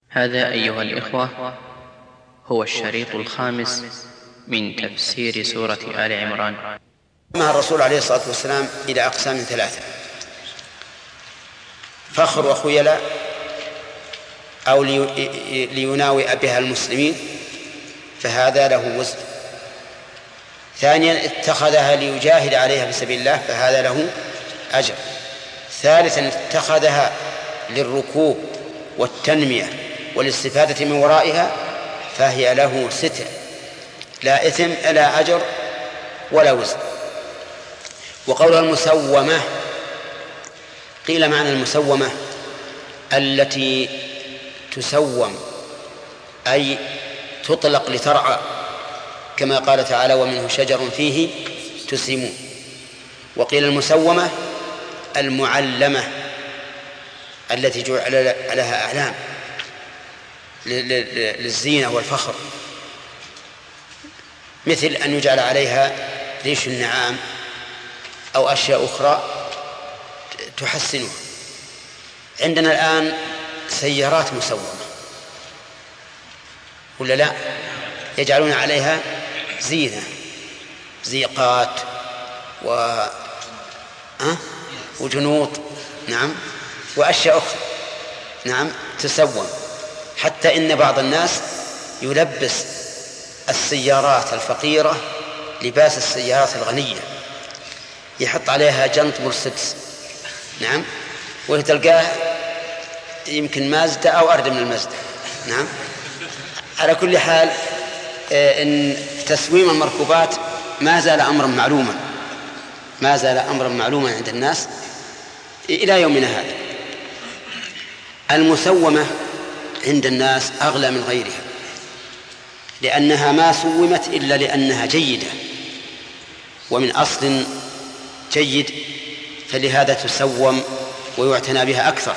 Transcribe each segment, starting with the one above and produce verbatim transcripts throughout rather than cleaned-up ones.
هذا أيها الإخوة هو الشريط الخامس من تفسير سورة آل عمران. مع الرسول عليه الصلاة والسلام إلى أقسام ثلاثة: فخر وخيلاء أو ليناوئ بها المسلمين فهذا له وزر. ثانيا: اتخذها ليجاهد عليها في سبيل الله فهذا له أجر. ثالثا: اتخذها للركوب والتنمية والاستفادة من ورائها فهي له ستر، لا إثم لا أجر ولا وزر. وقولها المسومة، قيل معنى المسومة التي تسوم أي تطلق لترعى، كما قال تعالى: ومنه شجر فيه تسيمون. وقيل المسومة المعلمة التي جعل لها أعلام للزينة والفخر، مثل أن يجعل عليها ريش النعام أو أشياء أخرى تحسنها. عندنا الآن سيارات مسومة ولا لا؟ يجعلون عليها زينة، زيقات و... أه؟ وجنوط، نعم، وأشياء أخرى، نعم، تسوم. حتى إن بعض الناس يلبس السيارات الفقيرة لباس السيارات الغنية، يحط عليها جنط مرسيدس، نعم، وتلقاه يمكن مازدا أو أردم من المازدا، نعم. على كل حال، إن تسويم المركوبات ما زال أمرا معلوما ما زال أمرا معلوما عند الناس إلى يومنا هذا. المسومة عند الناس أغلى من غيرها، لأنها ما سومت إلا لأنها جيدة ومن أصل جيد، فلهذا تسوم ويعتنى بها أكثر.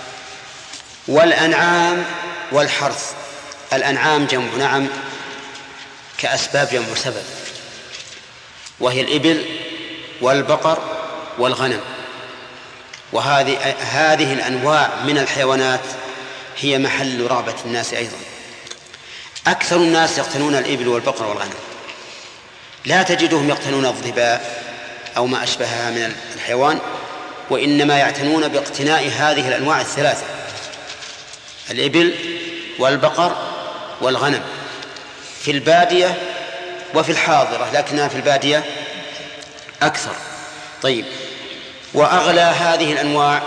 والأنعام والحرث، الأنعام جمع نعم كأسباب جمع سبب، وهي الإبل والبقر والغنم. وهذه هذه الأنواع من الحيوانات هي محل رغبة الناس أيضا. أكثر الناس يقتنون الإبل والبقر والغنم، لا تجدهم يقتنون الظباء أو ما أشبهها من الحيوان، وإنما يعتنون باقتناء هذه الأنواع الثلاثة: الإبل والبقر والغنم، في البادية وفي الحاضرة، لكنها في البادية أكثر. طيب، وأغلى هذه الأنواع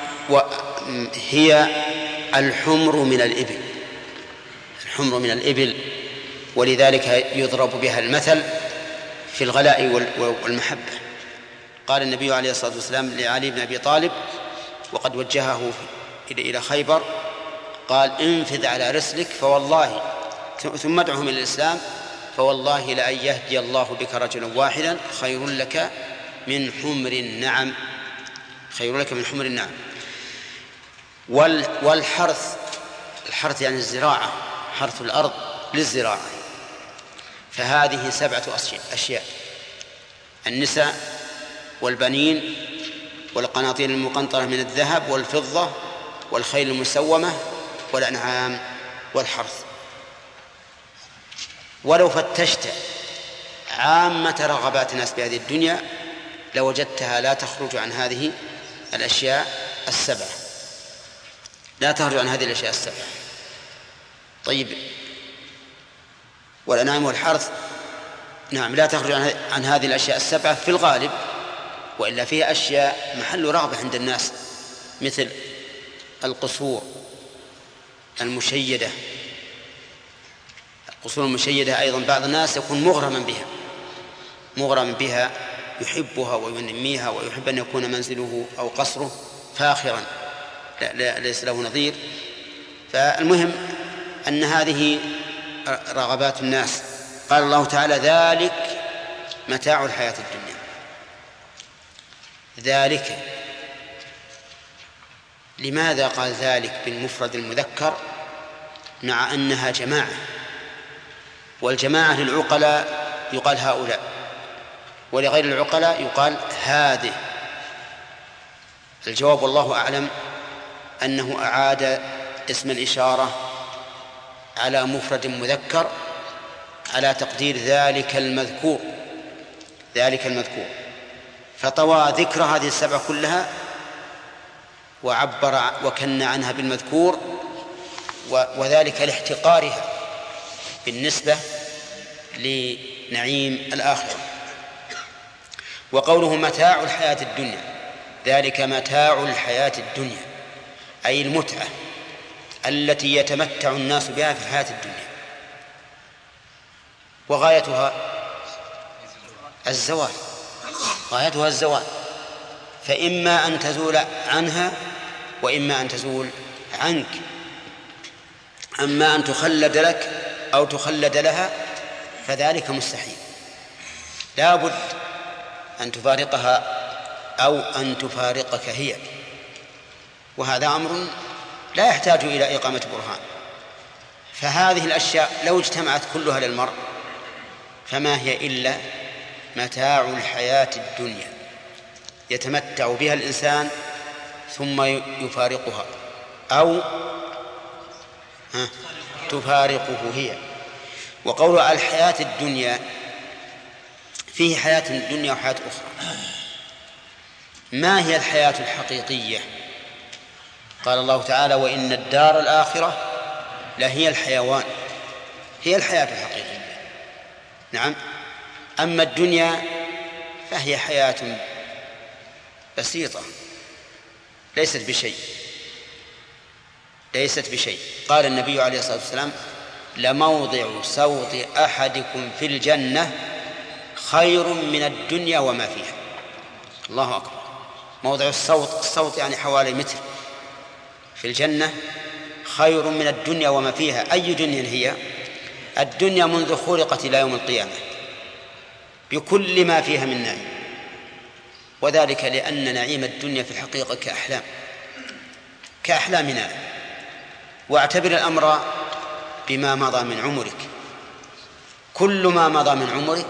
هي الحمر من الإبل الحمر من الإبل ولذلك يضرب بها المثل في الغلاء والمحبة. قال النبي عليه الصلاة والسلام لعلي بن أبي طالب وقد وجهه إلى خيبر، قال: انفذ على رسلك فوالله ثم ادعهم إلى الإسلام فوالله لأن يهدي الله بك رجلا واحدا خير لك من حمر النعم خير لك من حمر النعم. والحرث، الحرث يعني الزراعة، حرث الأرض للزراعة، فهذه سبعة أشياء: النساء والبنين والقناطير المقنطرة من الذهب والفضة والخيل المسومة والأنعام والحرث. ولو فتشت عامة رغبات الناس بهذه الدنيا لوجدتها لا تخرج عن هذه الأشياء السبعة لا تخرج عن هذه الأشياء السبعة. طيب، والأنعام والحرث نعم لا تخرج عن هذه الأشياء السبعة في الغالب، وإلا فيها أشياء محل رغبة عند الناس، مثل القصور المشيدة. القصور المشيدة أيضا بعض الناس يكون مغرما بها مغرما بها يحبها وينميها ويحب أن يكون منزله أو قصره فاخرا لا لا ليس له نظير. فالمهم أن هذه رغبات الناس. قال الله تعالى: ذلك متاع الحياة الدنيا. ذلك، لماذا قال ذلك بالمفرد المذكر مع أنها جماعة؟ والجماعة للعقلاء يقال هؤلاء، ولغير العقلاء يقال هذه. الجواب والله أعلم أنه أعاد اسم الإشارة على مفرد مذكر على تقدير ذلك المذكور ذلك المذكور فطوى ذكر هذه السبع كلها وعبر وكن عنها بالمذكور، وذلك لاحتقارها بالنسبة لنعيم الآخرة. وقوله متاع الحياة الدنيا، ذلك متاع الحياة الدنيا أي المتعة التي يتمتع الناس بها في الحياة الدنيا، وغايتها الزوال غايتها الزوال فإما أن تزول عنها وإما أن تزول عنك. أما أن تخلد لك أو تخلد لها فذلك مستحيل، لا بد أن تفارقها أو أن تفارقك هي، وهذا أمر لا يحتاج إلى إقامة برهان. فهذه الأشياء لو اجتمعت كلها للمرء فما هي إلا متاع الحياة الدنيا يتمتع بها الإنسان ثم يفارقها أو تفارقه هي. وقول الحياة الدنيا فيه حياة الدنيا وحياة أخرى. ما هي الحياة الحقيقية؟ قال الله تعالى وإن الدار الآخرة لهي الحيوان، هي الحياة الحقيقية. نعم. أما الدنيا فهي حياة بسيطة ليست بشيء ليست بشيء قال النبي عليه الصلاة والسلام لموضع سوط أحدكم في الجنة خير من الدنيا وما فيها. الله أكبر. موضع الصوت الصوت يعني حوالي متر في الجنة خير من الدنيا وما فيها. أي دنيا هي؟ الدنيا منذ خلقت إلى يوم القيامة بكل ما فيها من نعيم، وذلك لأن نعيم الدنيا في الحقيقة كأحلام كأحلامنا. واعتبر الأمر بما مضى من عمرك، كل ما مضى من عمرك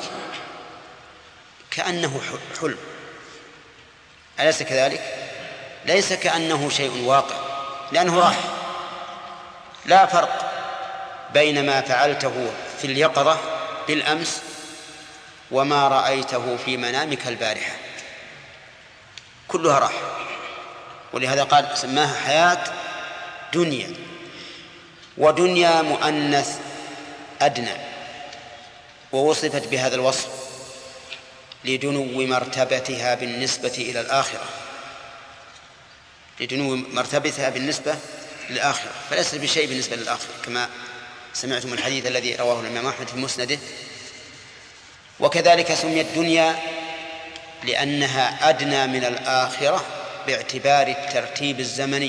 كأنه حلم، أليس كذلك؟ ليس كأنه شيء واقع لأنه راح. لا فرق بين ما فعلته في اليقظة بالأمس وما رأيته في منامك البارحة، كلها راح. ولهذا قال سماها حياة دنيا. ودنيا مؤنث أدنى، ووصفت بهذا الوصف لدنو مرتبتها بالنسبة إلى الآخرة لدنو مرتبتها بالنسبة للآخرة فليس بشيء بالنسبة للآخرة، كما سمعتم الحديث الذي رواه الإمام أحمد في مسنده. وكذلك سميت الدنيا لأنها أدنى من الآخرة باعتبار الترتيب الزمني،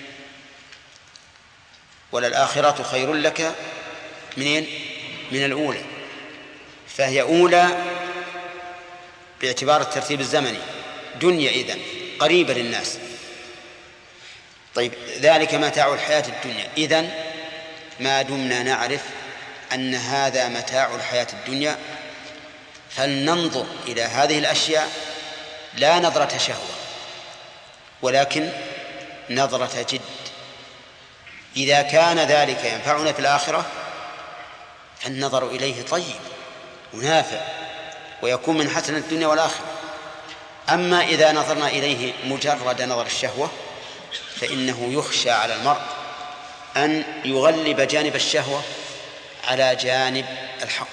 وللآخرة خير لك منين؟ من الأولى، فهي أولى باعتبار الترتيب الزمني. دنيا إذن قريبة للناس. طيب ذلك متاع الحياة الدنيا. إذن ما دمنا نعرف أن هذا متاع الحياة الدنيا فلننظر إلى هذه الأشياء لا نظرة شهوة ولكن نظرة جد. إذا كان ذلك ينفعنا في الآخرة فالنظر إليه طيب ونافع ويكون من حسن الدنيا والآخرة. أما إذا نظرنا إليه مجرد نظر الشهوة فإنه يخشى على المرء أن يغلب جانب الشهوة على جانب الحق.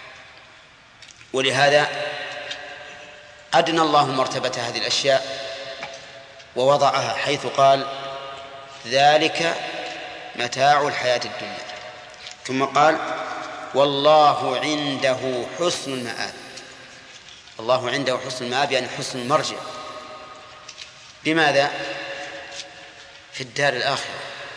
ولهذا أدنى الله مرتبة هذه الأشياء ووضعها حيث قال ذلك متاع الحياة الدنيا، ثم قال والله عنده حسن المآب. الله عنده حسن المآب يعني حسن المرجع. بماذا؟ في الدار الآخرة،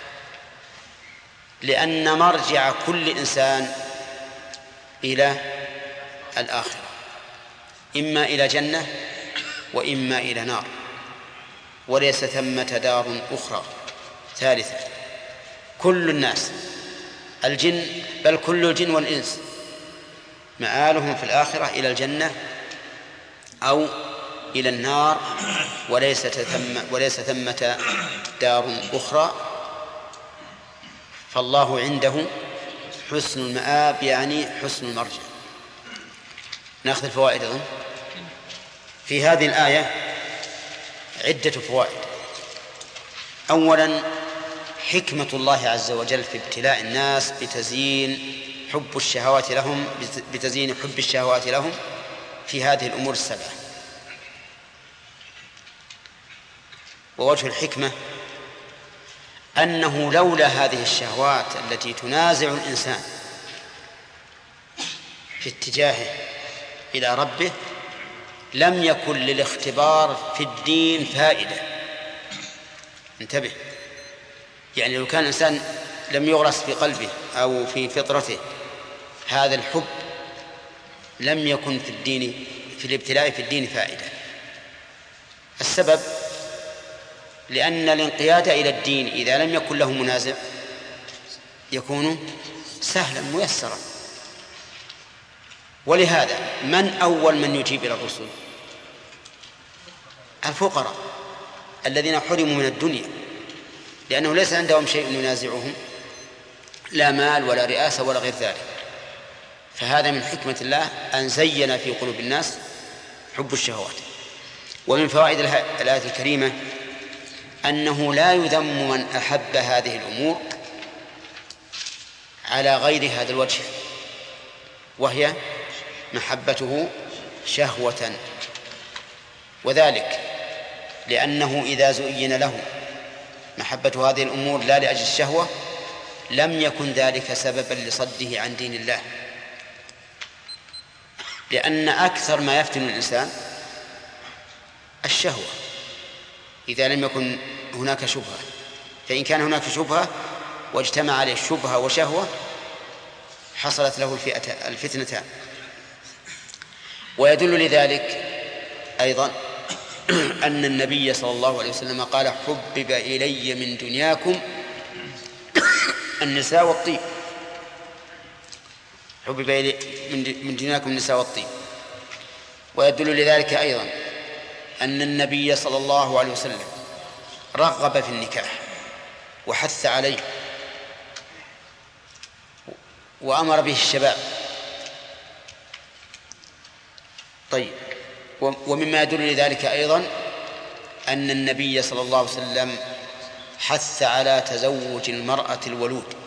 لأن مرجع كل إنسان إلى الآخرة، إما إلى جنة وإما إلى نار، وليس ثمة دار أخرى ثالثة. كل الناس الجن بل كل الجن والإنس مآلهم في الآخرة إلى الجنة أو إلى النار، وليس ثم وليس ثمة دار أخرى. فالله عنده حسن المآب يعني حسن المرجع. نأخذ الفوائد أظن في هذه الآية عدة فوائد. أولا حكمة الله عز وجل في ابتلاء الناس بتزيين حب الشهوات لهم بتزيين حب الشهوات لهم في هذه الأمور السبعة. ووجه الحكمة أنه لولا هذه الشهوات التي تنازع الإنسان في اتجاهه إلى ربه لم يكن للاختبار في الدين فائدة. انتبه، يعني لو كان الإنسان لم يغرس في قلبه أو في فطرته هذا الحب لم يكن في الدين في الابتلاء في الدين فائدة. السبب لأن الانقياد إلى الدين إذا لم يكن له منازع يكون سهلا ميسرا. ولهذا من أول من يجيب إلى الرسل؟ الفقراء الذين حرموا من الدنيا، لأنه ليس عندهم شيء ينازعهم، لا مال ولا رئاسة ولا غير ذلك. فهذا من حكمة الله أن زين في قلوب الناس حب الشهوات. ومن فوائد الآية الكريمة أنه لا يذم من أحب هذه الأمور على غير هذا الوجه، وهي محبته شهوة. وذلك لأنه إذا زين له محبة هذه الأمور لا لأجل الشهوة لم يكن ذلك سببا لصده عن دين الله، لأن أكثر ما يفتن الإنسان الشهوة إذا لم يكن هناك شبهة. فإن كان هناك شبهة واجتمع عليه شبهة وشهوة حصلت له الفتنتان. ويدل لذلك أيضا أن النبي صلى الله عليه وسلم قال حبب إلي من دنياكم النساء والطيب. حبب إلي من دنياكم النساء والطيب. ويدل لذلك أيضا أن النبي صلى الله عليه وسلم رغب في النكاح وحث عليه وأمر به الشباب. طيب، ومما يدل لذلك أيضا أن النبي صلى الله عليه وسلم حث على تزوج المرأة الولود،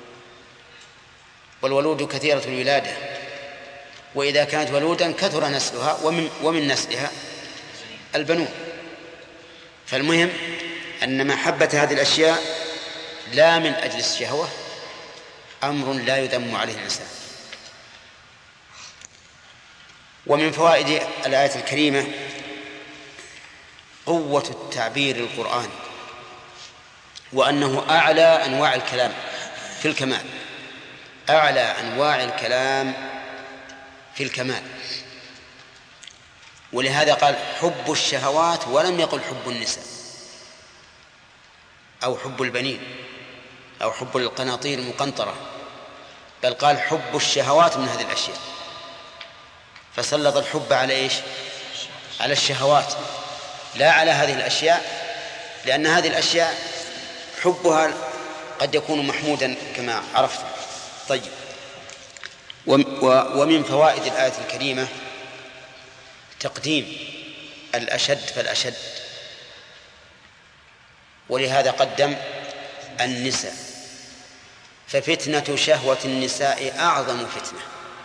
والولود كثيرة الولادة، وإذا كانت ولودا كثر نسلها ومن, ومن نسلها البنون. فالمهم أن محبة هذه الأشياء لا من أجل الشهوة أمر لا يذم عليه الإنسان. ومن فوائد الآية الكريمة قوة التعبير القرآني، وأنه أعلى أنواع الكلام في الكمال، أعلى أنواع الكلام في الكمال. ولهذا قال حب الشهوات ولم يقل حب النساء أو حب البنين أو حب القناطير المقنطرة، بل قال حب الشهوات من هذه الأشياء. فسلط الحب على إيش؟ على الشهوات لا على هذه الأشياء، لأن هذه الأشياء حبها قد يكون محمودا كما عرفت. طيب، ومن فوائد الآية الكريمة تقديم الأشد فالأشد، ولهذا قدم النساء. ففتنة شهوة النساء أعظم فتنة،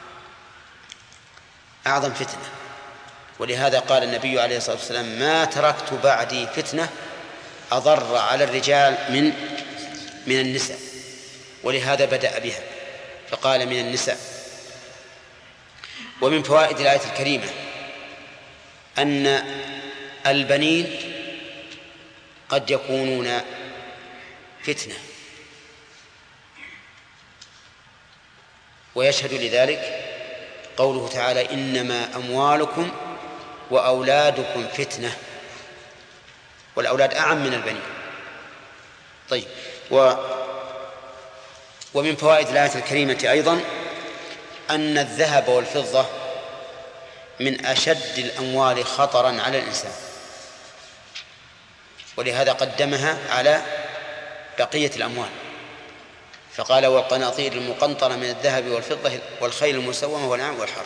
أعظم فتنة. ولهذا قال النبي عليه الصلاة والسلام ما تركت بعدي فتنة أضر على الرجال من من النساء، ولهذا بدأ بها فقال من النساء. ومن فوائد الآية الكريمة أن البنين قد يكونون فتنة، ويشهد لذلك قوله تعالى إنما أموالكم وأولادكم فتنة، والأولاد أعم من البنين. طيب، و ومن فوائد الآية الكريمة أيضا أن الذهب والفضة من أشد الأموال خطرا على الإنسان، ولهذا قدمها على بقية الأموال. فقال والقناطير المقنطرة من الذهب والفضة والخيل المسومة والأنعام والحرث،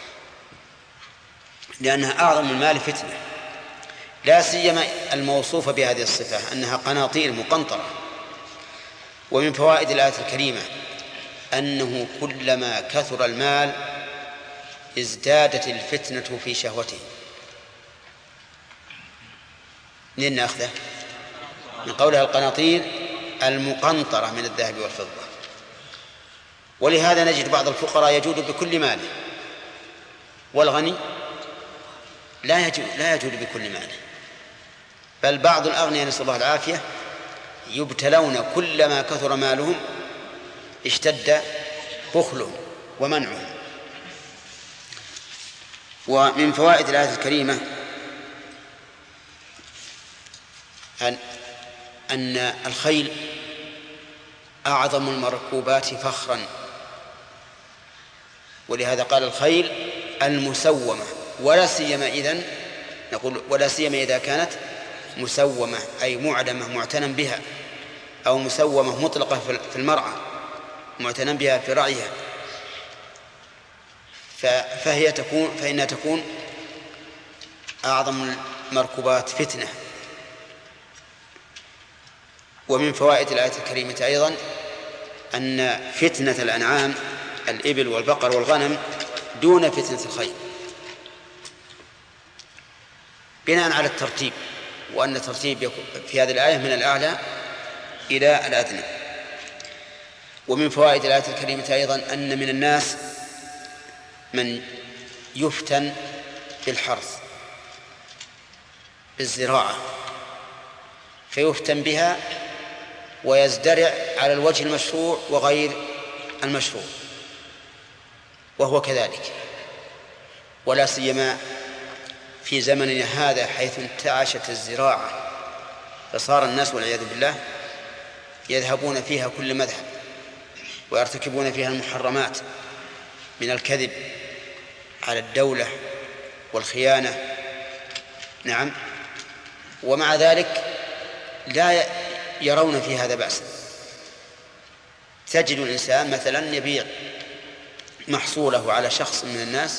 لأنها أعظم المال فتنة، لا سيما الموصوفة بهذه الصفة أنها قناطير مقنطرة. ومن فوائد الآية الكريمة أنه كلما كثر المال ازدادت الفتنة في شهوته. منين نأخذه؟ من قولها القناطير المقنطرة من الذهب والفضة. ولهذا نجد بعض الفقراء يجود بكل ماله، والغني لا يجود, لا يجود بكل ماله، بل بعض الأغنياء نسأل الله العافية يبتلون كلما كثر مالهم اشتد بخلهم ومنعهم. ومن فوائد الآية الكريمة أن أن الخيل أعظم المركوبات فخرا، ولهذا قال الخيل المسومة، ولا سيما إذن نقول ولا سيما إذا كانت مسومة أي معدمة معتنى بها، أو مسومة مطلقة في المرعى معتنى بها في رعيها، فهي تكون فإنها تكون أعظم المركوبات فتنة. ومن فوائد الآية الكريمة أيضا أن فتنة الأنعام الإبل والبقر والغنم دون فتنة الخيل، بناء على الترتيب، وأن الترتيب في هذه الآية من الأعلى إلى الأدنى. ومن فوائد الآية الكريمة أيضا أن من الناس من يفتن بالحرث بالزراعة فيفتن بها ويزدرع على الوجه المشروع وغير المشروع، وهو كذلك، ولا سيما في زمننا هذا حيث انتعشت الزراعة فصار الناس والعياذ بالله يذهبون فيها كل مذهب ويرتكبون فيها المحرمات من الكذب على الدولة والخيانة. نعم، ومع ذلك لا يرون في هذا بأسا. تجد الإنسان مثلا يبيع محصوله على شخص من الناس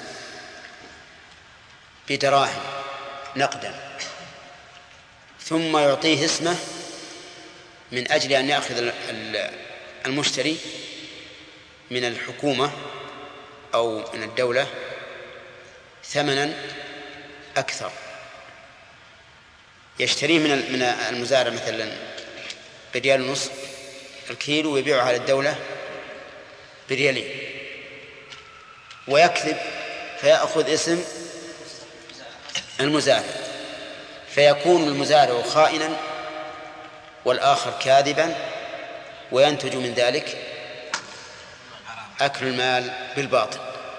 بدراهم نقدا، ثم يعطيه اسمه من أجل أن يأخذ المشتري من الحكومة أو من الدولة ثمنا أكثر، يشتريه من المزارع مثلا بريال ونصف الكيلو ويبيعه على الدولة بريالين، ويكذب فيأخذ اسم المزارع، فيكون المزارع خائنا والآخر كاذبا، وينتج من ذلك أكل المال بالباطل.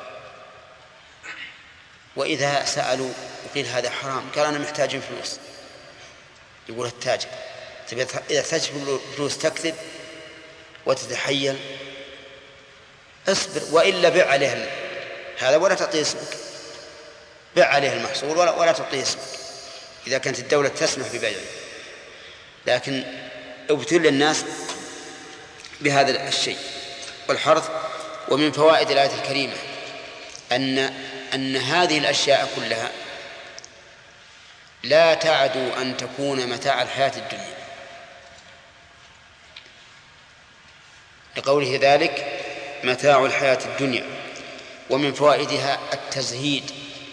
وإذا سألوا وقيل هذا حرام قال أنا محتاج فلوس، يقول التاجر إذا احتاج فلوس تكذب وتتحيل اصبر، وإلا بيع عليه هذا ولا تعطيه اسمك، بيع عليه المحصول ولا, ولا تعطيه اسمك إذا كانت الدولة تسمح ببيعه. لكن ابتلي الناس بهذا الشيء والحرث. ومن فوائد الآية الكريمة أن أن هذه الأشياء كلها لا تعدو أن تكون متاع الحياة الدنيا، لقوله ذلك متاع الحياة الدنيا. ومن فوائدها التزهيد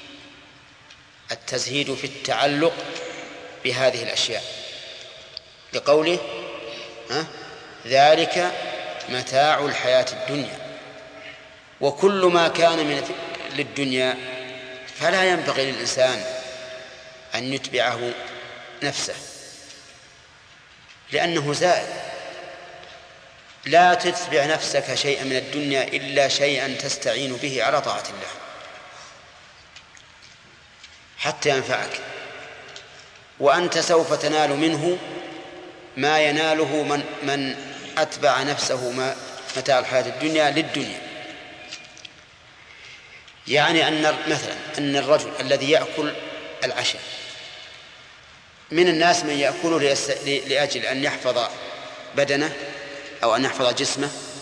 التزهيد في التعلق بهذه الأشياء، لقوله ها ذلك متاع الحياة الدنيا. وكل ما كان من للدنيا فلا ينبغي للإنسان أن يتبعه نفسه، لأنه زائل. لا تتبع نفسك شيئا من الدنيا إلا شيئا تستعين به على طاعة الله حتى ينفعك، وأنت سوف تنال منه ما يناله من, من أتبع نفسه ما متاع الحياة الدنيا للدنيا. يعني أن مثلا أن الرجل الذي يأكل العشاء من الناس من يأكله لأجل أن يحفظ بدنه أو أن يحفظ جسمه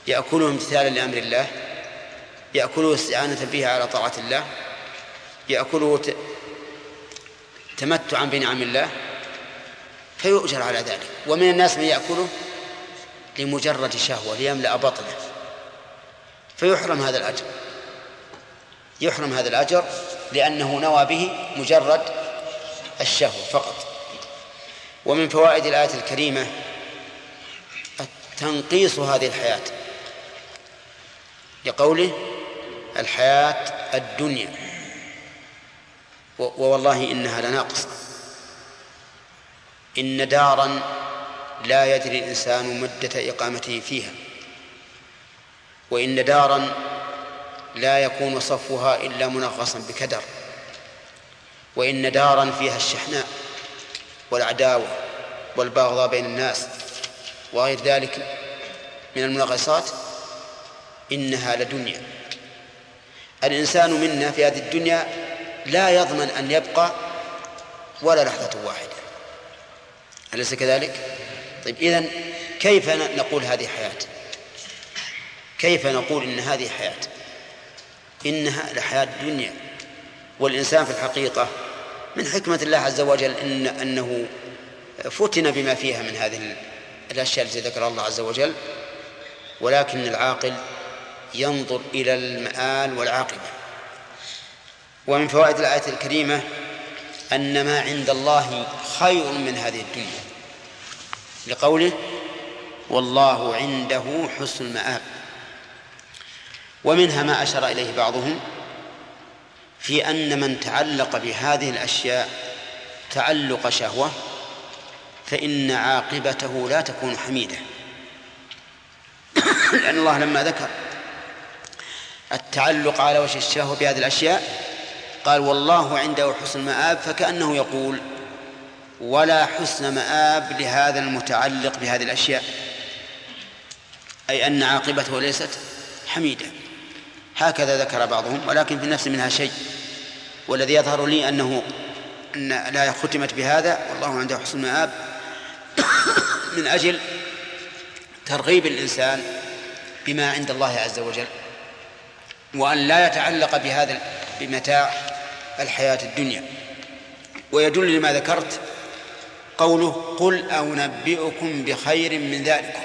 يأكله امتثالا لأمر الله، يأكله استعانة به على طاعة الله، يأكله تمتعا بنعم الله، فيؤجر على ذلك. ومن الناس من يأكله لمجرد شهوة ليملأ بطنه، فيحرم هذا الأجر، يحرم هذا الأجر لأنه نوى به مجرد الشهوة فقط. ومن فوائد الآية الكريمة تنقيص هذه الحياة، لقوله الحياة الدنيا، ووالله إنها لناقصة. إن دارا لا يدري الإنسان مدة إقامته فيها، وإن دارا لا يكون صفوها إلا منغصا بكدر، وإن دارا فيها الشحناء والعداوة والبغضاء بين الناس وغير ذلك من المنغصات، إنها لدنيا. الإنسان منا في هذه الدنيا لا يضمن أن يبقى ولا لحظة واحدة، أليس كذلك؟ طيب إذن كيف نقول هذه حياة؟ كيف نقول إن هذه حياة؟ إنها لحياة الدنيا. والإنسان في الحقيقة من حكمة الله عز وجل إن أنه فتن بما فيها من هذه الأشياء التي ذكر الله عز وجل، ولكن العاقل ينظر إلى المآل والعاقبة. ومن فوائد الآية الكريمة أن ما عند الله خير من هذه الدنيا، لقوله والله عنده حسن المآب. ومنها ما أشار إليه بعضهم في أن من تعلق بهذه الأشياء تعلق شهوة فإن عاقبته لا تكون حميدة، لأن الله لما ذكر التعلق على وجه الشهوة بهذه الأشياء قال والله عنده حسن المآب، فكأنه يقول ولا حسن مآب لهذا المتعلق بهذه الأشياء، أي أن عاقبته ليست حميدة. هكذا ذكر بعضهم، ولكن في النفس منها شيء، والذي يظهر لي أنه أن لا ختمت بهذا والله عنده حسن المآب من أجل ترغيب الإنسان بما عند الله عز وجل، وأن لا يتعلق بهذا بمتاع الحياة الدنيا. ويدل لما ذكرت قوله قل أنبئكم بخير من ذلك.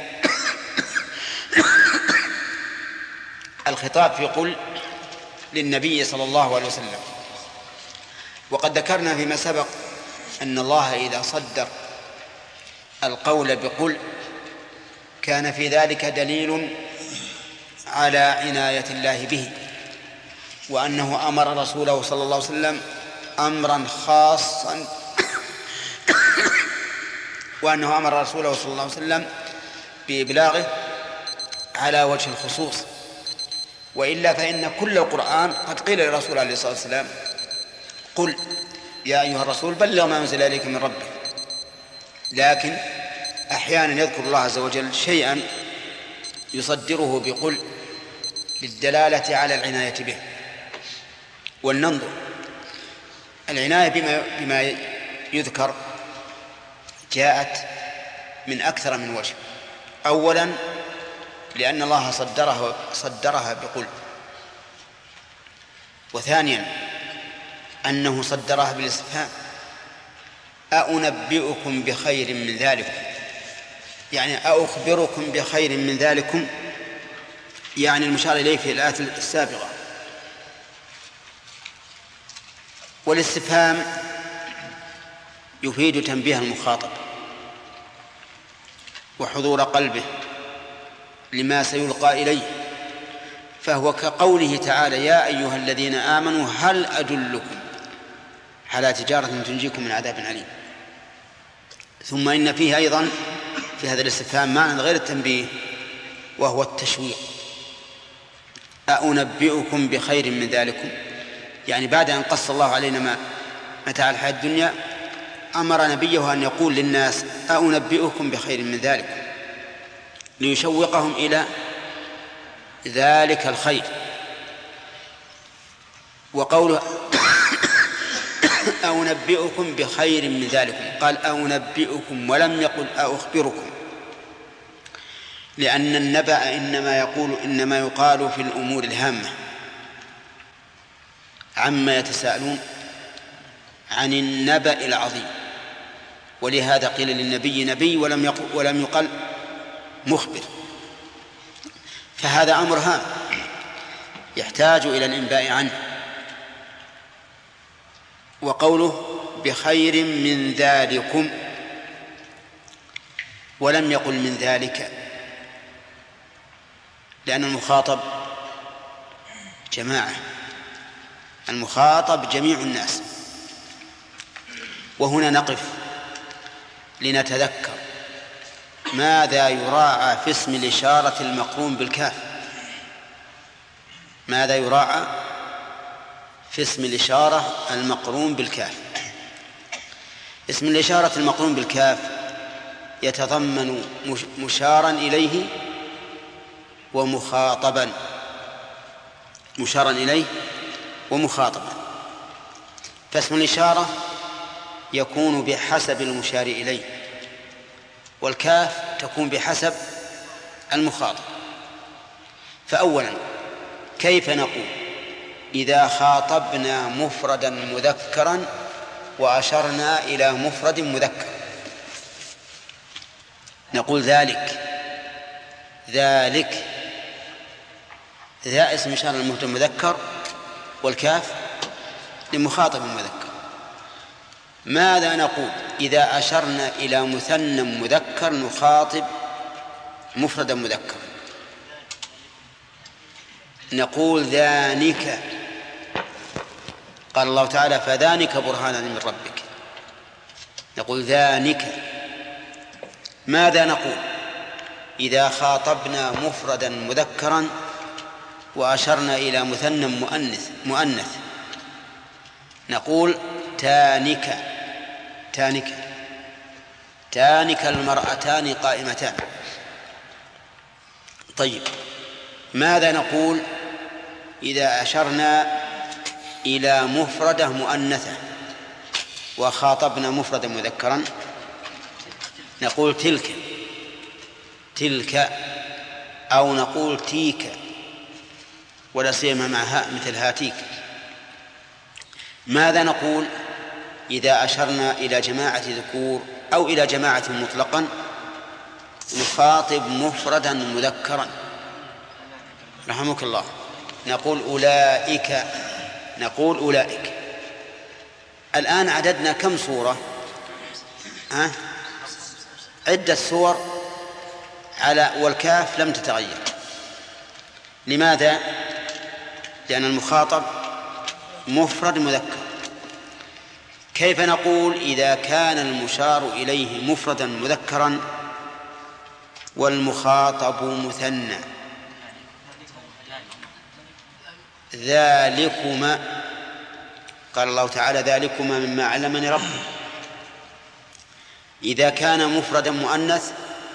الخطاب في قل للنبي صلى الله عليه وسلم. وقد ذكرنا فيما سبق أن الله إذا صدر القول بقل كان في ذلك دليل على عناية الله به، وأنه أمر رسوله صلى الله عليه وسلم أمرا خاصا وأنه أمر رسوله صلى الله عليه وسلم بإبلاغه على وجه الخصوص. وإلا فإن كل القرآن قد قيل للرسول عليه الصلاة والسلام قل يا أيها الرسول بلغ ما أنزل إليك من ربك، لكن أحيانا يذكر الله عز وجل شيئا يصدره بقل للدلالة على العناية به. ولننظر العناية بما, بما يذكر جاءت من أكثر من وجه. أولا لأن الله صدرها, صدرها بقل، وثانيا أنه صدرها بالاستفهام أأنبئكم بخير من ذلكم، يعني أخبركم بخير من ذلكم، يعني المشار إليه في الآية السابقة. والاستفهام يفيد تنبيه المخاطب وحضور قلبه لما سيلقى إليه، فهو كقوله تعالى يا أيها الذين آمنوا هل أدلكم على تجارة تنجيكم من عذاب أليم. ثم إن فيه أيضا في هذا الاستفهام معنى غير التنبيه وهو التشويق. أأنبئكم بخير من ذلكم، يعني بعد أن قص الله علينا متاع الحياة الدنيا أمر نبيه أن يقول للناس أأنبئكم بخير من ذلكم، ليشوقهم إلى ذلك الخير. وقوله أنبئكم بخير من ذلكم قال أنبئكم ولم يقل أخبركم، لأن النبأ إنما يقول إنما يقال في الأمور الهامة. عما يتساءلون عن النبأ العظيم، ولهذا قيل للنبي نبي ولم يقل, ولم يقل مخبر، فهذا أمر هام يحتاج إلى الإنباء عنه. وقوله بخير من ذلكم ولم يقل من ذلك، لأن المخاطب جماعة، المخاطب جميع الناس. وهنا نقف لنتذكر ماذا يراعى في اسم الإشارة المقرون بالكاف. ماذا يراعى في اسم الإشارة المقرون بالكاف؟ اسم الإشارة المقرون بالكاف يتضمن مشارا إليه ومخاطبا، مشارا إليه ومخاطبا. فاسم الإشارة يكون بحسب المشار إليه، والكاف تكون بحسب المخاطب. فأولا كيف نقول إذا خاطبنا مفردا مذكرا وأشرنا إلى مفرد مذكر؟ نقول ذلك ذلك ذا اسم إشارة المفرد المذكر، والكاف لمخاطب مذكر. ماذا نقول إذا أشرنا إلى مثنى مذكر نخاطب مفردا مذكر؟ نقول ذانك. قال الله تعالى فذانك برهانان من ربك، نقول ذانك. ماذا نقول إذا خاطبنا مفردا مذكرا وأشرنا إلى مثنى مؤنث مؤنث؟ نقول تانك تانك تانك المرأتان قائمتان. طيب ماذا نقول إذا أشرنا إلى مفردة مؤنثة وخاطبنا مفردا مذكرا؟ نقول تلك تلك أو نقول تيك، ولا سيما مع هاء مثل هاتيك. ماذا نقول إذا أشرنا إلى جماعة ذكور أو إلى جماعة مطلقا نخاطب مفردا مذكرا؟ رحمك الله. نقول أولئك، نقول أولئك. الآن عددنا كم صورة؟ ها؟ عدة صور على والكاف لم تتغير. لماذا؟ لأن المخاطب مفرد مذكر. كيف نقول إذا كان المشار إليه مفردا مذكرا والمخاطب مثنى؟ ذلكما، قال الله تعالى ذلكما مما علمني ربي. إذا كان مفردا مؤنث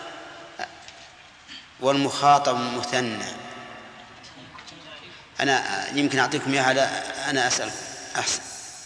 والمخاطب مثنى، أنا يمكن أعطيكم إياها، أنا أسأل أحسن.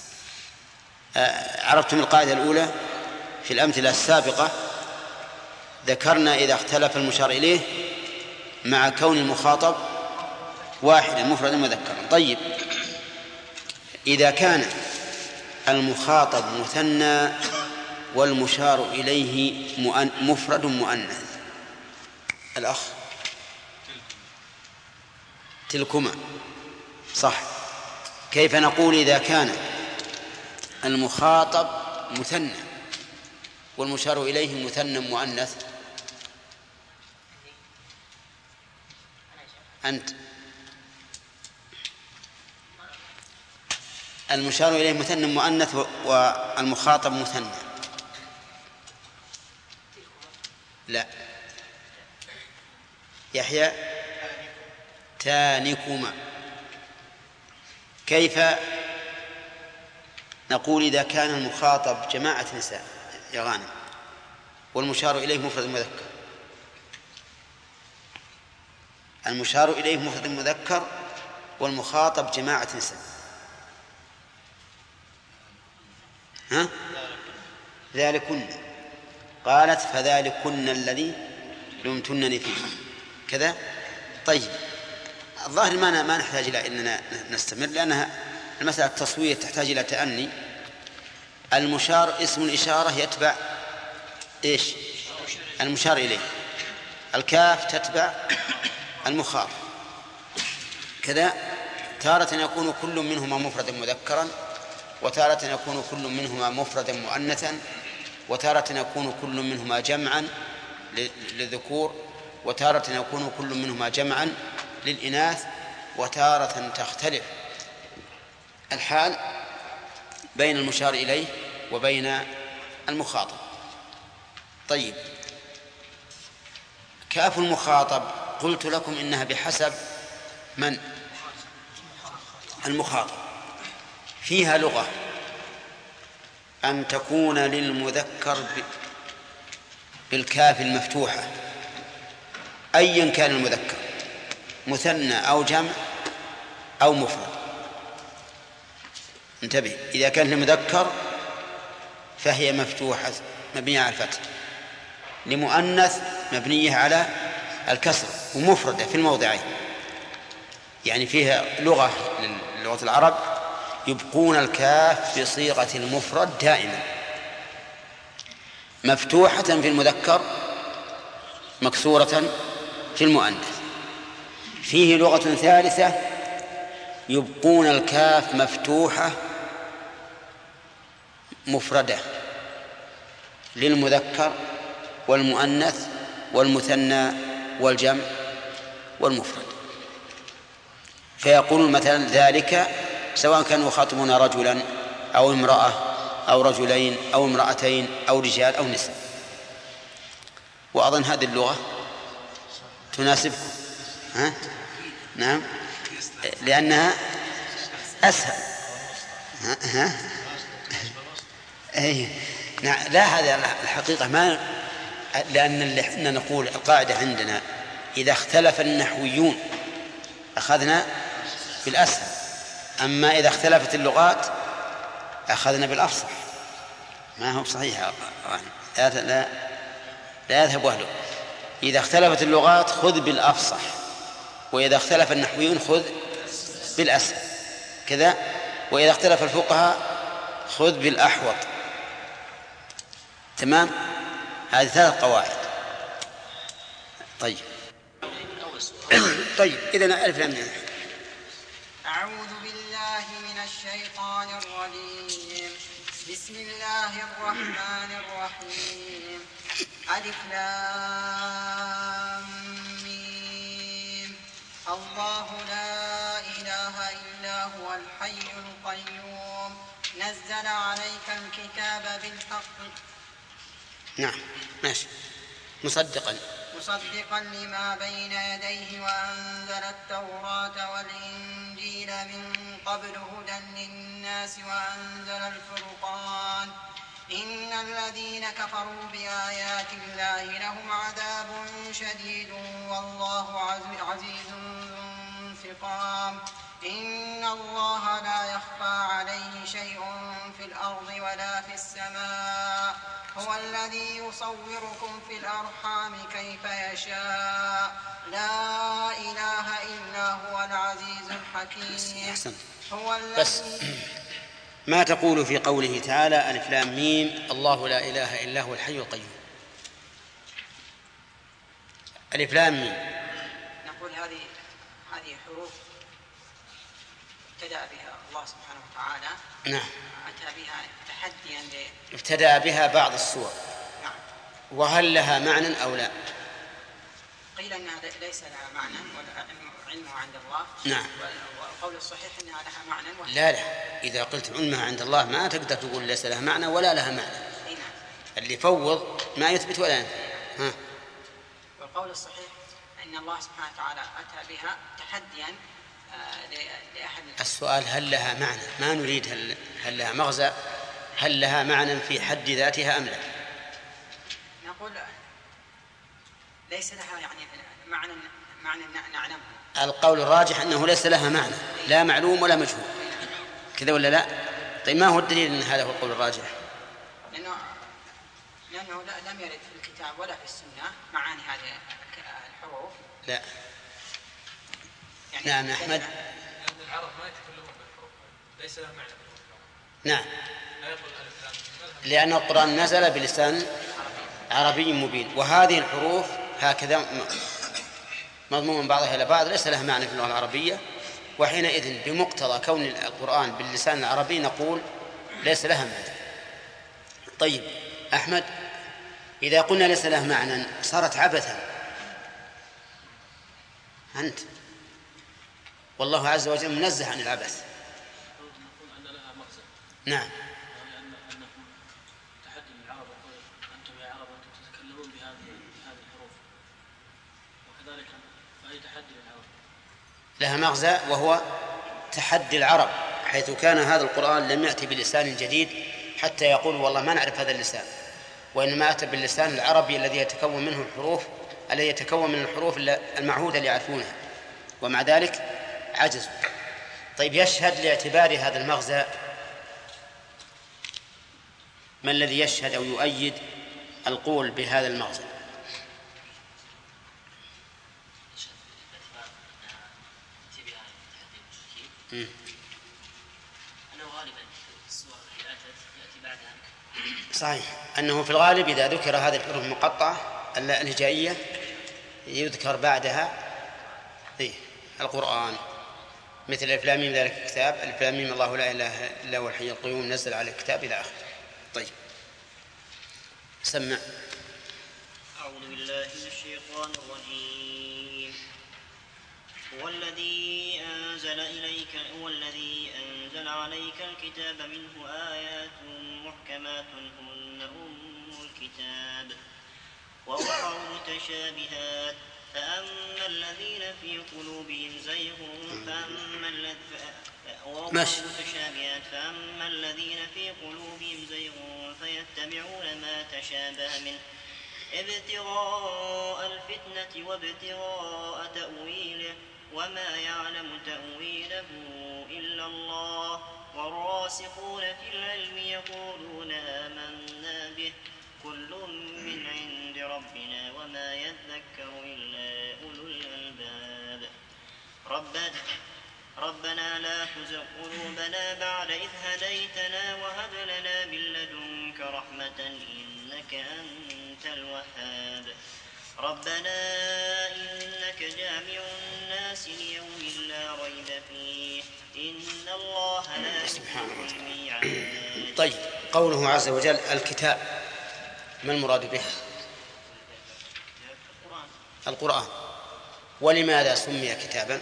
عرفتم القاعدة الأولى في الأمثلة السابقة؟ ذكرنا إذا اختلف المشار إليه مع كون المخاطب واحدا مفردا مذكرا. طيب إذا كان المخاطب مثنى والمشار إليه مفرد مؤنث، الأخ تلكما صح. كيف نقول إذا كان المخاطب مثنى والمشار إليه مثنى مؤنث؟ أنت المشار إليه مثنى مؤنث والمخاطب مثنى. لا يحيى تانكما. كيف نقول إذا كان المخاطب جماعة نساء يا غانم والمشار إليه مفرد مذكر؟ المشار إليه مفرد مذكر والمخاطب جماعة نساء. ها؟ ذلكن. قالت فذلكن الذي لمتنني فيه. كذا. طيب الظاهر ما ما نحتاج إلى أننا نستمر، لأنها المسألة التصوير تحتاج إلى تأني. المشار اسم الإشارة يتبع إيش؟ المشار إليه. الكاف تتبع المخاط كذا. تارة يكون كل منهما مفردا مذكرا، وتارة يكون كل منهما مفردا مؤنثا، وتارة يكون كل منهما جمعا للذكور، وتارة يكون كل منهما جمعا للإناث، وتارة تختلف الحال بين المشار إليه وبين المخاطب. طيب كاف المخاطب قلت لكم إنها بحسب من؟ المخاطب. فيها لغة أن تكون للمذكر بالكاف المفتوحة أيا كان المذكر، مثنى أو جمع أو مفرد. انتبه، إذا كان لمذكر فهي مفتوحة مبنية على الفتح، لمؤنث مبنية على الكسر، ومفردة في الموضعين. يعني فيها لغة لغة العرب يبقون الكاف بصيغة المفرد دائما، مفتوحة في المذكر مكسورة في المؤنث. فيه لغة ثالثة يبقون الكاف مفتوحة مفردة للمذكر والمؤنث والمثنى والجمع والمفرد. فيقول مثلا ذلك سواء كانوا يخاطبون رجلا أو امرأة أو رجلين أو امرأتين أو رجال أو نساء. وأظن هذه اللغة تناسبكم، ها؟ نعم، لأنها أسهل. ها؟ ها؟ أي نعم. لا، هذا الحقيقة ما، لأن اللي احنا نقول القاعدة عندنا إذا اختلف النحويون أخذنا بالأسهل، أما إذا اختلفت اللغات أخذنا بالأفصح. ما هو صحيح، لا لا, لا يذهب أهله. إذا اختلفت اللغات خذ بالأفصح، وإذا اختلف النحويون خذ بالأسهل كذا، وإذا اختلف الفقهاء خذ بالأحوط. تمام؟ هذه ثلاث قواعد. طيب طيب إذن ألف لام ميم. أعوذ بالله من الشيطان الرجيم. بسم الله الرحمن الرحيم. ألف لام ميم. الله لا إله إلا هو الحي القيوم نزل عليك الكتاب بالحق. نعم ماشي. مصدقا مصدقا لما بين يديه وأنزل التوراة والإنجيل من قبل هدى للناس وأنزل الفرقان. إن الذين كفروا بآيات الله لهم عذاب شديد والله عزيز ذو انتقام. إن الله لا يخفى عليه شيء في الأرض ولا في السماء. هو الذي يصوركم في الأرحام كيف يشاء. لا إله إلا هو العزيز الحكيم. هو بس ما تقول في قوله تعالى ألف لام ميم الله لا إله إلا هو الحي القيوم؟ ألف لام ميم نقول هذه هذه حروف ابتدأ بها الله سبحانه وتعالى. نعم. أتى بها تحديا ل... ابتدأ بها بعض السور. نعم. وهل لها معنى أو لا؟ قيل أنها ليس لها معنى ولا علمها عند الله. نعم. والقول الصحيح أنها لها معنى ولا لا لا، إذا قلت علمها عند الله ما تقدر تقول ليس لها معنى ولا لها معنى. نعم. اللي فوض ما يثبت ولا ينفي. ها. والقول الصحيح أن الله سبحانه وتعالى أتى بها تحديا لأحد. السؤال هل لها معنى، ما نريد هل, هل لها مغزى، هل لها معنى في حد ذاتها أم لا؟ نقول ليس لها يعني معنى معنى نعلمه. القول الراجح أنه ليس لها معنى، لا معلوم ولا مجهول، كذا ولا لا؟ طيب ما هو الدليل أن هذا هو القول الراجح؟ لأنه لأنه لم يرد في الكتاب ولا في السنة معاني هذه الحروف. لا. يعني نعم أحمد. لأن العرب ما يتكلمون بالحروف، ليس لها معنى بالحروف. نعم. لا يقول ألف لام. لأن القرآن نزل بلسان عربي مبين، وهذه الحروف هكذا مضمون بعضها إلى بعض ليس لها معنى في اللغة العربية، وحينئذ بمقتضى كون القرآن باللسان العربي نقول ليس لها معنى. طيب أحمد، إذا قلنا ليس لها معنى صارت عبثا أنت، والله عز وجل منزه عن العبث. نعم. لها مغزى وهو تحدي العرب، حيث كان هذا القرآن لم يأتي بلسان جديد حتى يقول والله ما نعرف هذا اللسان، وإنما أتى باللسان العربي الذي يتكون منه الحروف الذي يتكون من الحروف المعهودة اللي يعرفونها، ومع ذلك عجزوا. طيب يشهد لاعتبار هذا المغزى ما الذي يشهد أو يؤيد القول بهذا المغزى؟ أنه غالبا الصور التي أتت يأتي بعدها. صحيح أنه في الغالب إذا ذكر هذه الحروف المقطعة الهجائية يذكر بعدها إيه القرآن، مثل الف لام ميم ذلك الكتاب، الف لام ميم الله لا إله إلا هو الحي القيوم نزل على الكتاب إلى آخره. طيب سمع. أعوذ بالله من الشيطان الرجيم. هو الذي أنزل إليك هو الذي أنزل عليك الكتاب منه آيات محكمات هن أم الكتاب وأخر متشابهات فأما الذين في قلوبهم زيغ فأما متشابهات فأما الذين في قلوبهم زيغ فيتبعون ما تشابه منه ابتغاء الفتنة وابتغاء تأويله وما يعلم تأويله إلا الله والراسخون في العلم يقولون آمنا به كل من عند ربنا وما يذكر إلا أولو الألباب. ربنا ربنا لا تزغ قلوبنا بعد إذ هديتنا وهب لنا من لدنك رحمة إنك أنت الوهاب. ربنا إنك جامع الناس ليوم لا ريب فيه إن الله لا يخلف الميعاد. طيب قوله عز وجل الكتاب ما المراد به؟ القرآن. القرآن. ولماذا سمي كتابا؟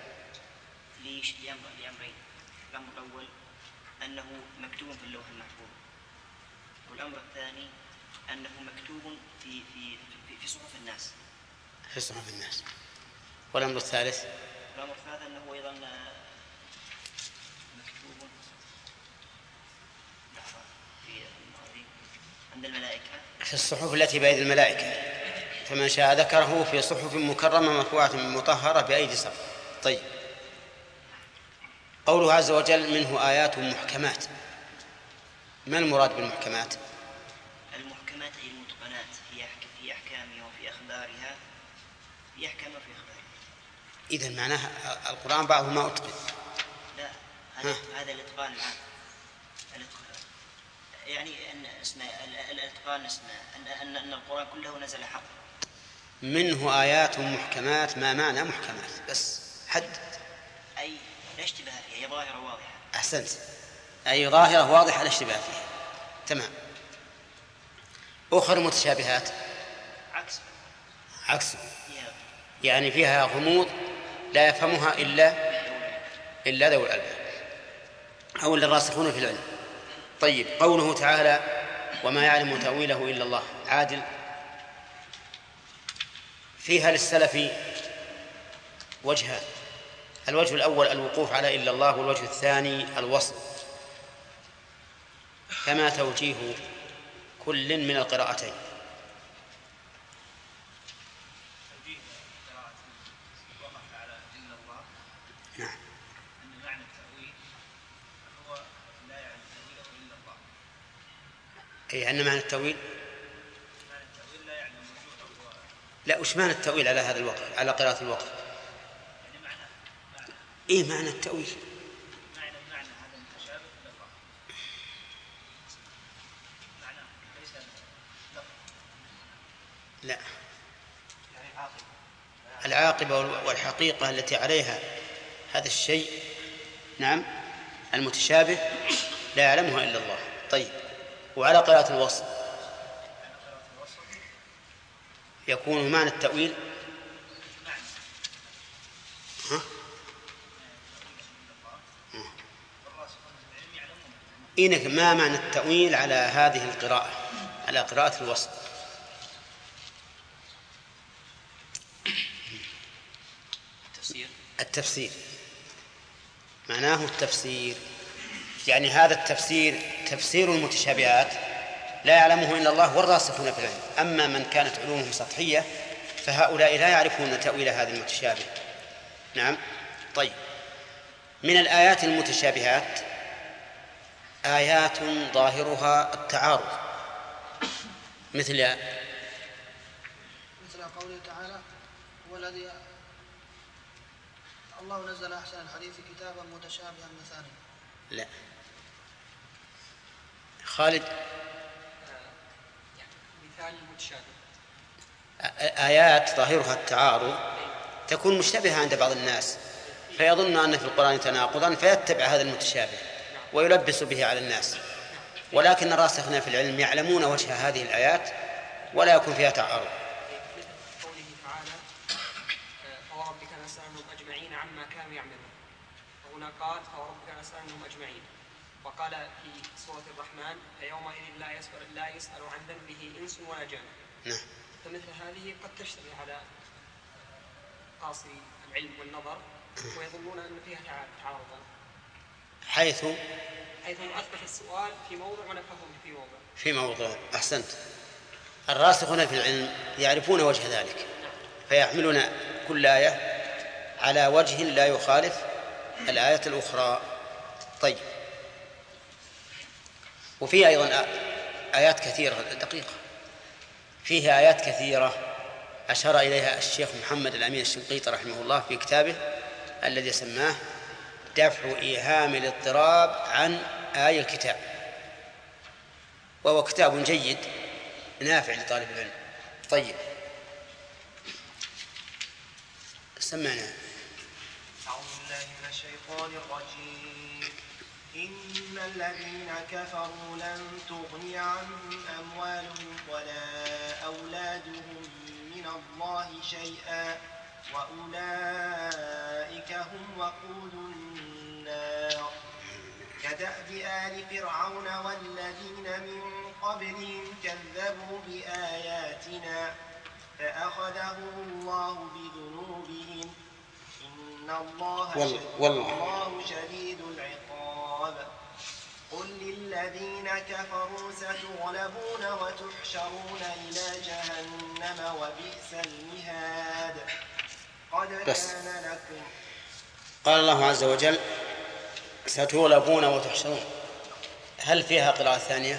لأمرين. الأمر الأول أنه مكتوب في اللوح المحفوظ، والأمر الثاني أنه مكتوب في في في صحف الناس. في صحف الناس. والأمر الثالث؟ الأمر الثالث أنه أيضا مكتوب في عند الملائكة في الصحف التي بأيدي الملائكة، فمن شاء ذكره في صحف مكرمة مرفوعة مطهرة بأيدي صف. طيب قوله عز وجل منه آيات محكمات، ما المراد بالمحكمات؟ المحكمات هي المتقنات في أحكامها وفي أخبارها، في أحكامها وفي أخبارها. إذن معناها القرآن بعضه ما أتقن. لا هذا هذا الإتقان العام. يعني أن اسمه الإتقان اسمه أن أن القرآن كله نزل حق. منه آيات محكمات، ما معنى محكمات؟ بس حد. أي لا اشتباه فيها، هي ظاهرة واضحة. أحسنت، أي ظاهرة واضحة لا اشتباه فيها. تمام. أخر متشابهات عكس عكس يعني فيها غموض لا يفهمها إلا إلا ذوي الألباب أو الراسخون في العلم. طيب قوله تعالى وما يعلم تأويله إلا الله، عادل فيها للسلف وجهان: الوجه الأول الوقوف على إلا الله، والوجه الثاني الوصل، كما توجيه كل من القراءتين. توجيه قراءة وقف على إلا الله. نعم. أن معنى التأويل هو لا يعلم تأويله إلا الله. أي أن معنى التأويل معنى التأويل لا يعلم وجوده لا، وش معنى التأويل على هذا الوقف، على قراءة الوقف؟ يعني معنى معنى إيه معنى التأويل؟ معنى معنى هذا المتشابه باللفظ، معنى ليس لفظ. لا، يعني عاقبة. العاقبة والحقيقة التي عليها هذا الشيء، نعم، المتشابه لا يعلمها إلا الله. طيب، وعلى قراءة الوصف يكون معنى التأويل ها؟ إنك ما معنى التأويل على هذه القراءة، على قراءة الوصف؟ التفسير. التفسير معناه التفسير، يعني هذا التفسير تفسير المتشابهات لا يعلمه إلا الله والراسخون في العلم. أما من كانت علومهم سطحية فهؤلاء لا يعرفون تأويل هذا المتشابه. نعم. طيب، من الآيات المتشابهات آيات ظاهرها التعارض، مثل مثل قوله تعالى: هو الذي الله نزل أحسن الحديث كتابا متشابها مثاني. لا، خالد. مثال المتشابه. آيات ظاهرها التعارض تكون مشتبهة عند بعض الناس، فيظن أن في القرآن تناقضا فيتبع هذا المتشابه ويلبس به على الناس، ولكن الراسخون في العلم يعلمون وجه هذه الآيات ولا يكون فيها تعارض. مثل قوله تعالى: فوربك لنسألنهم أجمعين عما كانوا يعملون. وهنا قال: فوربك لنسألنهم أجمعين. وقال في سورة الرحمن: فيومئذ لا يسأل لا يسأل عن ذنبه إنس ولا جان. نعم. فمثل هذه قد تشتبه على قاصي العلم والنظر ويظنون أن فيها تعارضا، حيث حيث أثبت السؤال في موضع ونفهم في موضع. في موضع. أحسنت. الراسخون في العلم يعرفون وجه ذلك فيحملون كل آية على وجه لا يخالف الآية الأخرى. طيب، وفي أيضا آيات كثيرة دقيقة، فيها آيات كثيرة أشار إليها الشيخ محمد الأمين الشنقيطي رحمه الله في كتابه الذي سماه دفع إيهام الاضطراب عن آي الكتاب، وهو كتاب جيد نافع لطالب العلم. طيب، سمعنا. أعوذ بالله من الشيطان الرجيم. إن الذين كفروا لن تغني عنهم أموالهم ولا أولادهم من الله شيئا وأولئك هم وقود النار. كدأب آل فرعون والذين من قبلهم كذبوا بآياتنا فأخذهم الله بذنوبهم إن الله والله, والله. الله شديد العقاب. قل للذين كفروا ستغلبون وتحشرون إلى جهنم وبئس المهاد. قد بس. كان لكم. قال الله عز وجل ستغلبون وتحشرون، هل فيها قراءة ثانية؟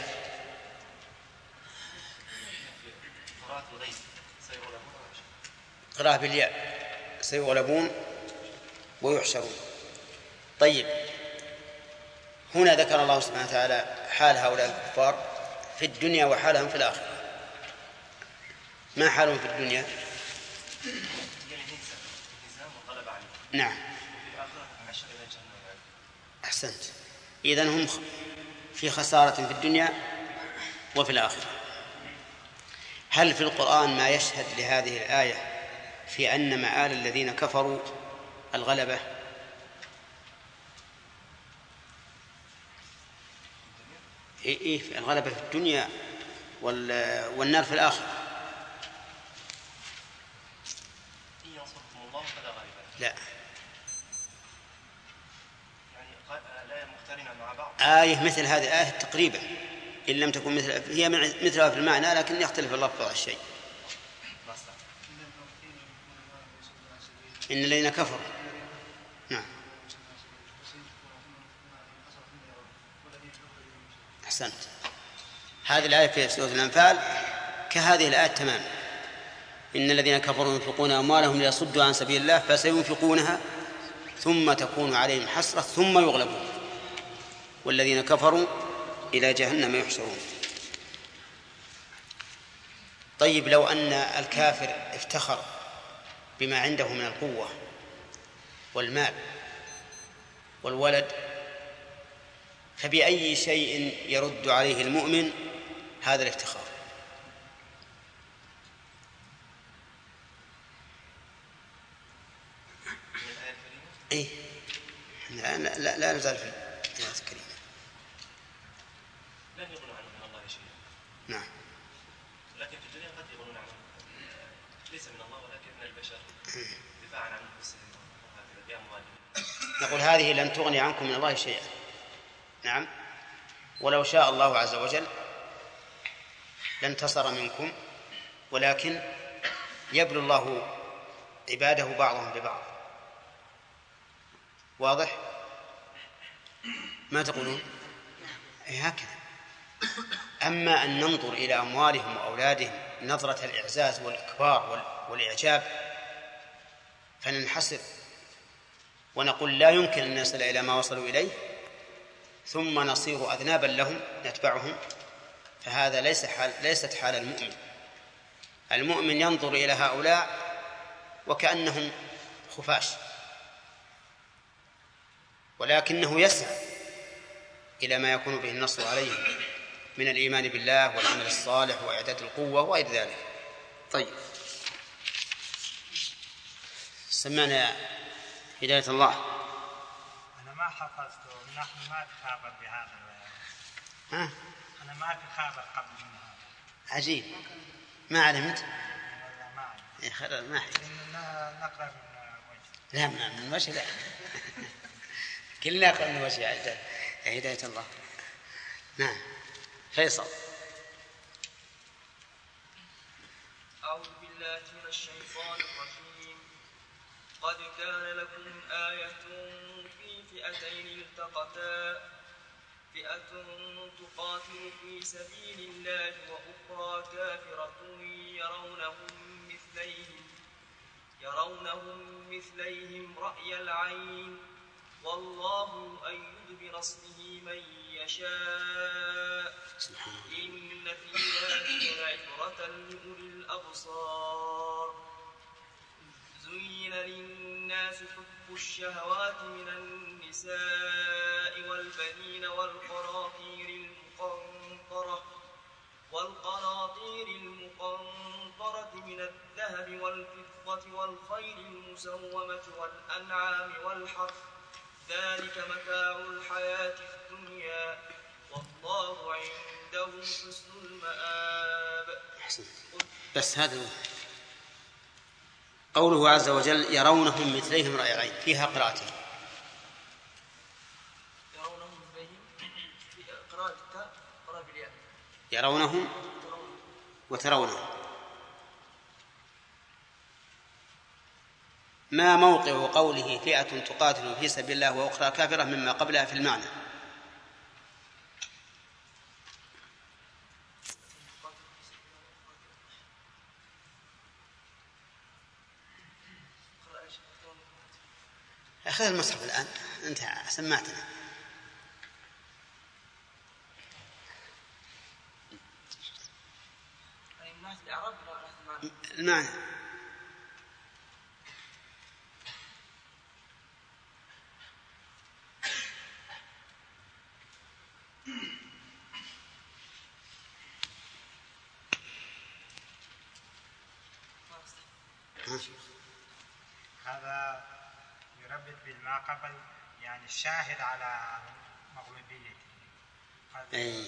قراءة بالياء، سيغلبون ويحشرون. طيب، هنا ذكر الله سبحانه وتعالى حال هؤلاء الكفار في الدنيا وحالهم في الآخرة. ما حالهم في الدنيا؟ نعم. أحسنت. إذن هم في خسارة في الدنيا وفي الآخرة. هل في القرآن ما يشهد لهذه الآية في أن مآل الذين كفروا الغلبة؟ إيه إيه الغلبة في الدنيا والنار في الآخرة. لا، آية مثل هذه الآية تقريبا، إن لم تكن مثل هي مثلها في المعنى لكن يختلف اللفظ على الشيء. إن الذين كفروا. نعم. أحسنت. هذه الآية في سورة الأنفال كهذه الآية تماما، إن الذين كفروا ينفقون أموالهم ليصدوا عن سبيل الله فسينفقونها ثم تكون عليهم حسرة ثم يغلبون والذين كفروا إلى جهنم يحشرون. طيب لو أن الكافر افتخر بما عنده من القوة والمال والولد، فبأي شيء يرد عليه المؤمن هذا الافتخار؟ إيه؟ لا لا لا نزال في الآيات الكريمة. لن يغنوا عنه من الله شيئا. نعم. لكن في الدنيا قد يغنون عنه، ليس من الله ولكن من البشر دفاعا عن انفسهم بأموالهم. نقول هذه لن تغني عنكم من الله شيئا. نعم. ولو شاء الله عز وجل لانتصر منكم، ولكن يبلو الله عباده بعضهم ببعض. واضح؟ ما تقولون؟ إيه هكذا. أما أن ننظر إلى أموالهم وأولادهم نظرة الإعزاز والإكبار والإعجاب فننحسر ونقول لا يمكن أن نصل إلى ما وصلوا إليه ثم نصير أذنابا لهم نتبعهم، فهذا ليس حال ليست حال المؤمن. المؤمن ينظر إلى هؤلاء وكأنهم خفاش، ولكنه يسعى إلى ما يكون به النصر عليهم من الإيمان بالله والعمل الصالح وإعداد القوة وغير ذلك. طيب سمعنا هداية الله. أنا ما حفظته، نحن ما تخابر بهذا. ها؟ أنا ما تخابر قبل من هذا. عجيب، ما علمت؟ لا ما علمت. إيه خلاص ما أحد. نقرأ من وجه. لا من وجه لا. كلنا نقرأ من وجه هداية الله. نعم. فيصل. أعوذ بالله من الشيطان الرجيم. قد كان لكم آية في فئتين التقتا، فئة تقاتل في سبيل الله وأخرى كافرة يرونهم مثليهم يرونهم مثليهم رأي العين، والله يؤيد بنصره من يشاء، إن في ذلك لعبرة لأولي الأبصار. زين للناس حب الشهوات من النساء والبنين والقناطير المقنطرة والقناطير المقنطرة من الذهب والفضة والخيل المسومة والأنعام والحرث، ذلك متاع الحياة الدنيا، والله عنده حسن المآب. بس هذا قوله عز وجل يرونهم مثليهم رأي العين، فيها قراءتين. يرونهم مثليهم في قراءة التاء قراءة بالياء. يرونهم وترونهم. ما موقع قوله فئة تقاتل في سبيل الله وأخرى كافرة مما قبلها في المعنى؟ أخذ المصحف الآن أنت سمعتنا. المعنى هذا يربط بالما قبل، يعني الشاهد على مغلوبيته. أي.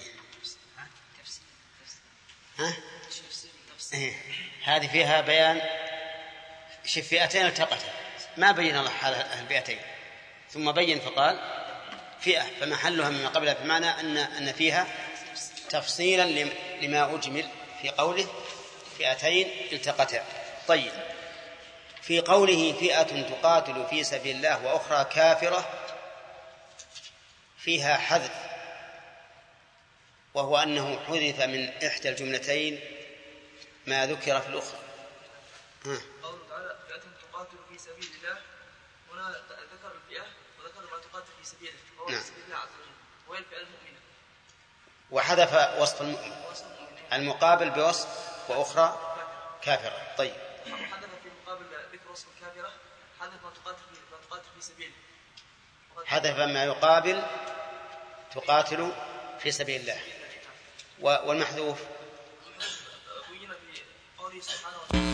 ها؟ إيه. هذه فيها بيان فئتين التقتا، ما بين الله حال الفئتين، ثم بين فقال فئة، فمحلها مما قبلها بمعنى أن أن فيها تفصيلا لما أجمل في قوله فئتين التقتا. طيب، في قوله فئة تقاتل في سبيل الله وأخرى كافرة فيها حذف، وهو أنه حذف من إحدى الجملتين ما ذكر في الأخرى، قوله تعالى فئة تقاتل في سبيل الله، هنا ذكر الفئة وذكر ما تقاتل في سبيله وهو نعم. في سبيل الله عز وجل، وهي الفئة المؤمنة، وحذف وصف المؤمن المقابل بوصف وأخرى كافرة. طيب وحذف في مقابل ذكر وصف الكافرة حذف ما تقاتل في ما تقاتل في سبيله، حذف ما يقابل تقاتل في سبيل الله. والمحذوف بين في قوله سبحانه وتعالى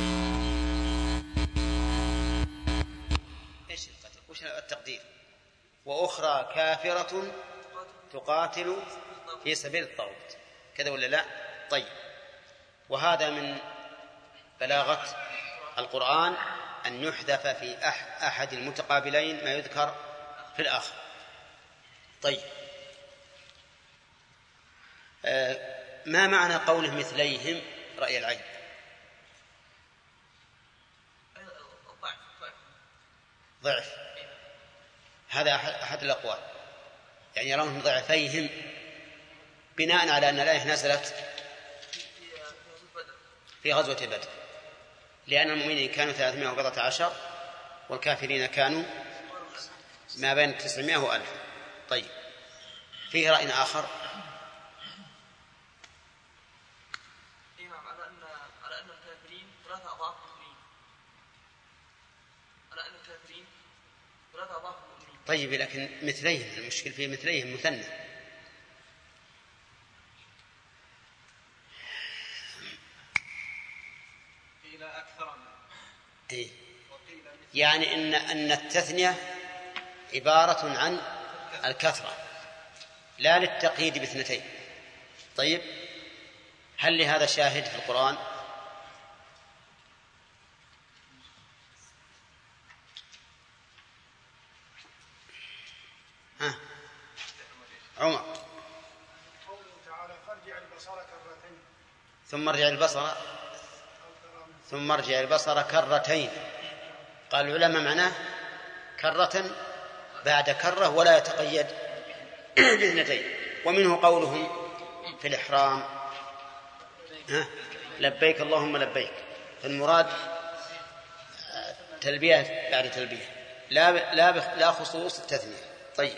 ايش القتل؟ وش التقدير؟ وأخرى كافرة تقاتل في سبيل الطاغوت، كذا ولا لا؟ طيب، وهذا من بلاغة القرآن أن يحذف في أحد المتقابلين ما يذكر في الآخر. طيب، آه ما معنى قوله مثليهم رأي العين؟ ضعف، هذا أحد الأقوال، يعني يرونهم ضعفيهم بناء على أن الآية نزلت في غزوة بدر، لأن المؤمنين كانوا ثلاثمائة وبضعة عشر والكافرين كانوا ما بين تسعمائة وألف. طيب، فيه رأي آخر على أن على أن الكافرين ثلاثة أضعاف المؤمنين، على أن الكافرين ثلاثة أضعاف المؤمنين. طيب، لكن مثليهم، المشكل في مثليهم مثنى. إلى أكثر من إيه؟ يعني إن أن التثنية عبارة عن الكثرة لا للتقييد باثنتين. طيب، هل لهذا شاهد في القرآن؟ ها عمر قوله تعالى فارجع البصر كرتين ثم ارجع البصر ثم ارجع البصر كرتين. قال العلماء معناه كرة بعد كرة ولا يتقيد باثنتين. ومنه قولهم في الإحرام ها لبيك اللهم لبيك، فالمراد تلبية بعد تلبية لا لا لا خصوص التثنية. طيب،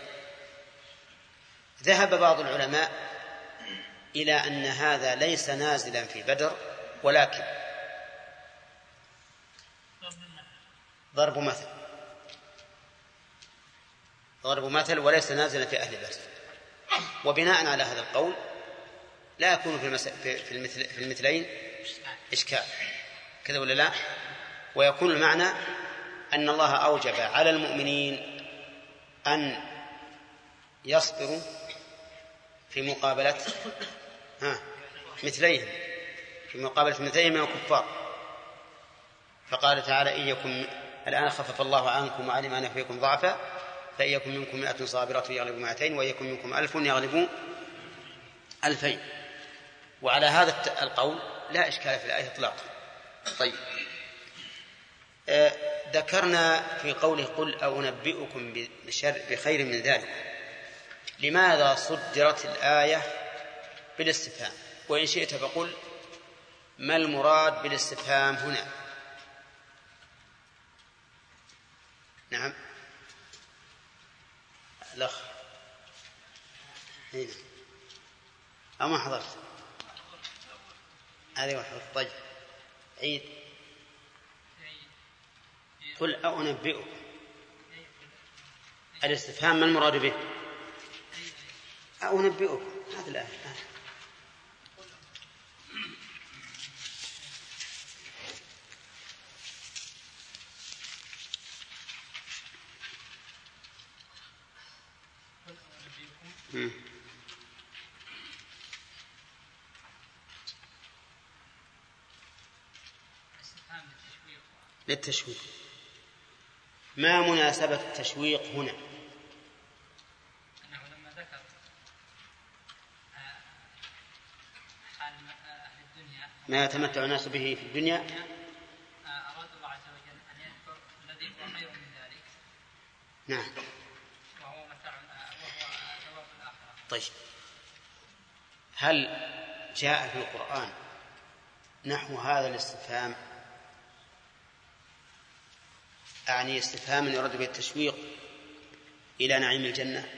ذهب بعض العلماء إلى أن هذا ليس نازلا في بدر، ولكن ضرب مثل ضرب مثل وليس نازلا في أهل بدر. وبناء على هذا القول لا يكون في, المس... في, المثل... في المثلين إشكال، كذا ولا لا؟ ويكون المعنى أن الله أوجب على المؤمنين أن يصبروا في مقابلة ها مثليهم في مقابلة مثليهم من الكفار. فقال تعالى إن يكن الآن خفف الله عنكم وعلم أن فيكم ضعفا فإن يكن منكم مئة صابرة يغلبوا مئتين وإن يكن منكم ألف يغلبوا ألفين. وعلى هذا القول لا إشكال في الآية إطلاقا. طيب، آه ذكرنا في قوله قل أو أنبئكم بشر بخير من ذلك، لماذا صدرت الآية بالاستفهام؟ وإن شئت فقل ما المراد بالاستفهام هنا؟ نعم الأخ هنا أو ما حضرت هذه واحدة. طيب، عيد قل أنبئكم، الاستفهام ما المراد به؟ أنبئكم هذا الآية. للتشويق. ما مناسبة التشويق هنا؟ أنه لما ذكر حال أهل الدنيا ما يتمتع الناس به في الدنيا أراد الله عز وجل أن يذكر الذي هو خير من ذلك. نعم، وهو متاع وهو ثواب الآخرة. طيب، هل جاء في القرآن نحو هذا الاستفهام أعني استفهام يرد به التشويق إلى نعيم الجنة.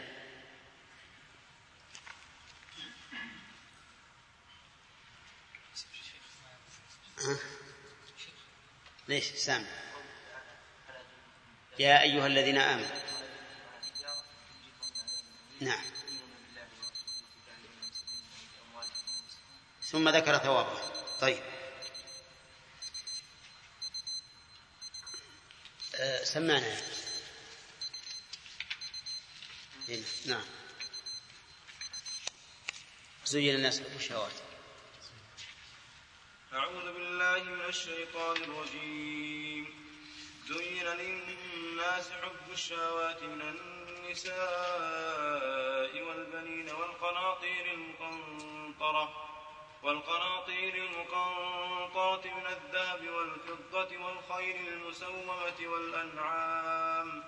أه؟ ليش سامع؟ يا أيها الذين آمنوا. نعم. ثم ذكر ثوابه. طيب أه سمعنا. نعم. زين الناس حب الشهوات. أعوذ بالله من الشيطان الرجيم. زين للناس حب الشهوات من النساء والبنين والقناطير المقنطرة والقناطير المقنطرة من الذهب والفضة والخيل المسومة والأنعام.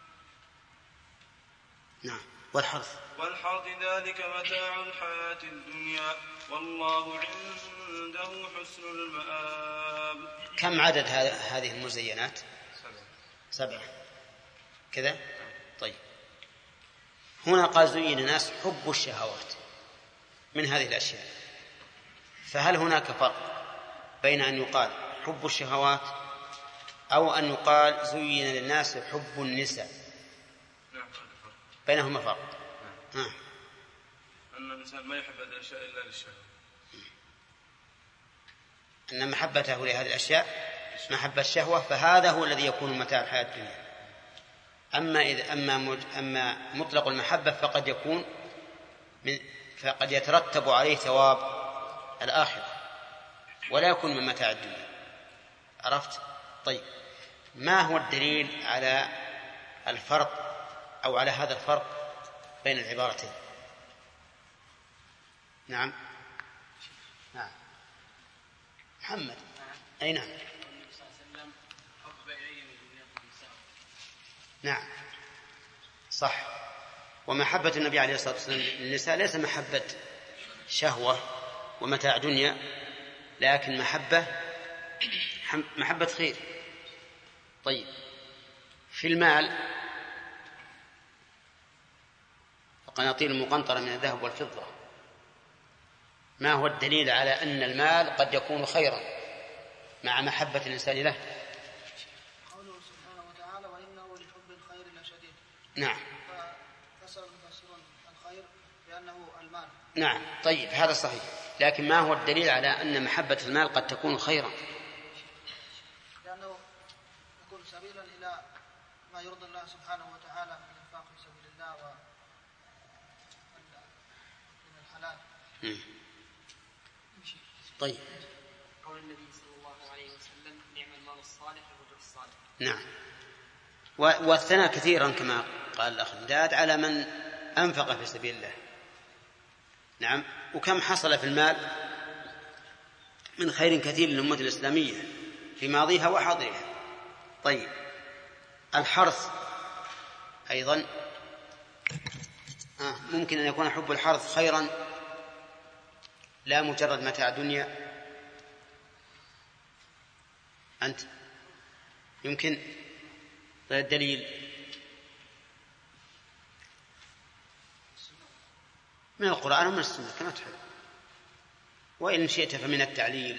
نعم. والحرث والحرث ذلك متاع الحياة الدنيا والله عنده حسن المآب. كم عدد هذه المزينات؟ سبعة كذا. طيب هنا قال زين الناس حب الشهوات من هذه الأشياء، فهل هناك فرق بين أن يقال حب الشهوات أو أن يقال زين للناس حب النساء؟ بينهما فرق. نعم. أن الإنسان ما يحب هذه الأشياء إلا للشهوة، أن محبته لهذه الأشياء محبة الشهوة، فهذا هو الذي يكون متاع الحياة الدنيا. أما إذا أما مج... أما مطلق المحبة فقد يكون من فقد يترتب عليه ثواب الآخرة ولا يكون من متاع الدنيا. عرفت؟ طيب ما هو الدليل على الفرق أو على هذا الفرق بين العبارتين؟ نعم. نعم. محمد. أي نعم. نعم صح. ومحبة النبي عليه الصلاة والسلام للنساء ليس محبة شهوة ومتاع دنيا، لكن محبة محبة خير. طيب في المال القناطير المقنطرة من الذهب والفضة، ما هو الدليل على أن المال قد يكون خيرا مع محبة الإنسان له؟ قوله سبحانه وتعالى وإنه لحب الخير لشديد. نعم. فسر المفسرون الخير بأنه المال. نعم. طيب هذا صحيح، لكن ما هو الدليل على أن محبة المال قد تكون خيرا؟ لأنه يكون سبيلا إلى ما يرضي الله سبحانه وتعالى من الإنفاق في سبيل الله و من الحلال. م. طيب قول النبي صلى الله عليه وسلم نعم المال الصالح الرجل الصالح. نعم. والثناء كثيرا كما قال الأخ مداد على من أنفق في سبيل الله. نعم. وكم حصل في المال من خير كثير للأمة الإسلامية في ماضيها وحاضرها. طيب الحرث أيضا آه ممكن أن يكون حب الحرث خيرا لا مجرد متاع دنيا. أنت يمكن الدليل من القرآن ومن السنة كما تحب، وإن شئت فمن التعليل.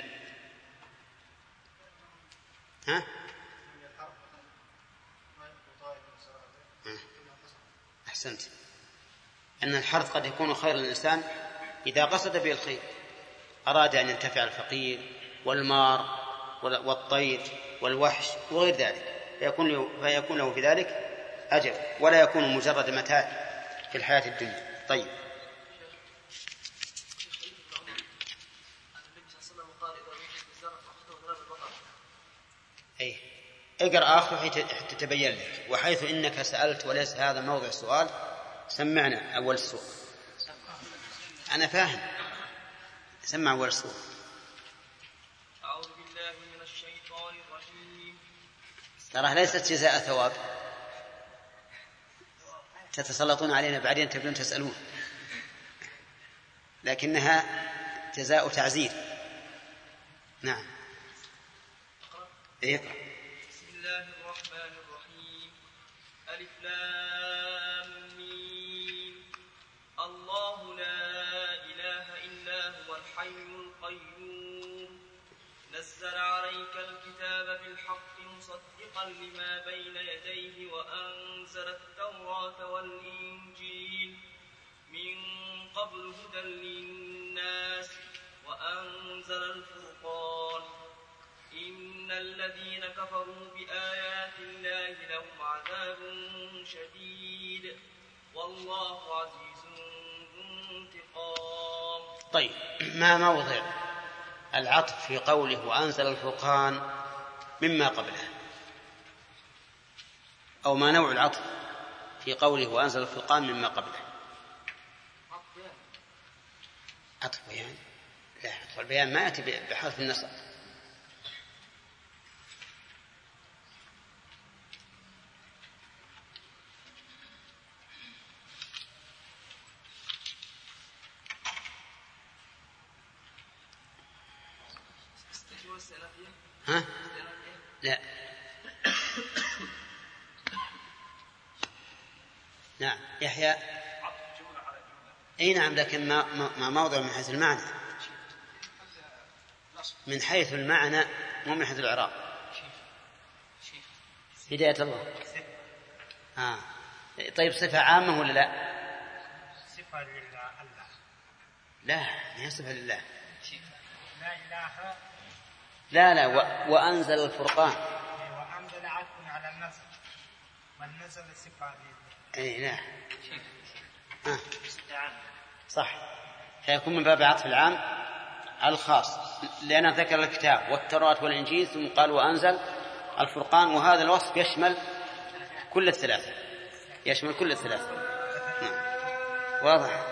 ها؟ أحسنت. أن الحرث قد يكون خير للإنسان إذا قصد به الخير، أراد أن ينتفع الفقير والمار والطير والوحش وغير ذلك، فيكون له, فيكون له في ذلك أجر ولا يكون مجرد متاع في الحياة الدنيا. طيب أي اقرأ آخر حتى تتبين لك. وحيث إنك سألت وليس هذا موضع السؤال سمعنا أول السؤال. أنا فاهم، سمع أول السؤال. أعوذ بالله من الشيطان الرجيم. ترى ليست جزاء ثواب، تتسلطون علينا بعدين تبدون تسألون، لكنها جزاء تعزير. نعم. اقرأ. بسم الله الرحمن الرحيم. ألف لام ميم الله لا إله إلا هو الحي القيوم نزل عليك الكتاب بالحق مصدقا لما بين يديه وأنزل التوراة والإنجيل من قبل هدى للناس وأنزل الفرقان إن الذين كفروا بآيات الله لهم عذاب شديد والله عزيز ذو انتقام. طيب، ما موضع العطف في قوله وأنزل الفرقان مما قبله، أو ما نوع العطف في قوله وأنزل الفرقان مما قبله؟ عطف بيان. لا، عطف البيان ما يأتي بحذف النصب. ها؟ لا. نعم يحيى. اي نعم، لكن ما ما موضع من حيث المعنى، من حيث المعنى مو من حيث الإعراب. هداية الله. آه. طيب صفة عامة ولا لا؟ صفة لله. لا، هي صفة لله. لا إله. لا لا و... وأنزل الفرقان. وأنزل عطف على النصب والنزل صفة لله. اي لا. آه. صح، فيكون من باب عطف العام على الخاص، لأنه ذكر الكتاب والتوراة والإنجيل ثم قال وأنزل الفرقان، وهذا الوصف يشمل كل الثلاثة، يشمل كل الثلاثة. نعم. واضح.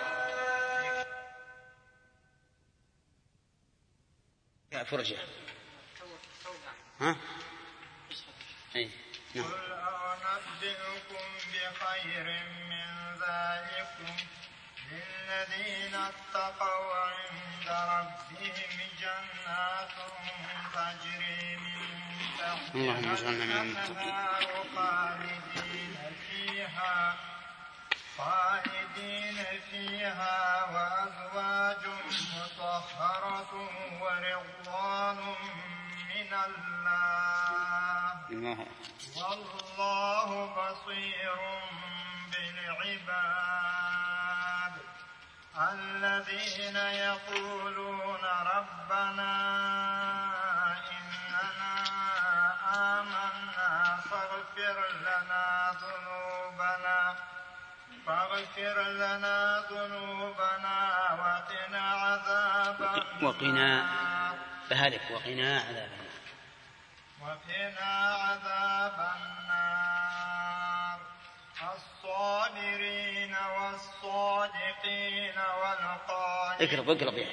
يا فرجة. ها؟ أي. نعم. قل أنبئكم بخير من ذلكم للذين اتقوا عند ربهم جنات تجري من تحتها الأنهار خالدين فيها خالدين فيها وأزواج مطهرة ورضوان من الله والله بصير بالعباد الذين يقولون ربنا إننا آمنا فاغفر لنا ذنوبنا فاغفر لنا ذنوبنا وقنا عذاب النار وقنا فهلك وقنا عذاب النار وقنا عذاب النار الصابرين والصادقين والقانتين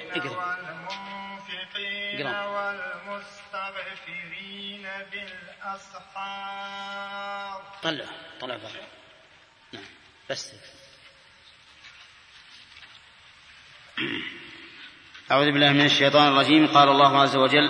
والمنفقين والمستغفرين بالأسحار. طلع طلع بقى. نعم بس. أعوذ بالله من الشيطان الرجيم. قال الله عز وجل: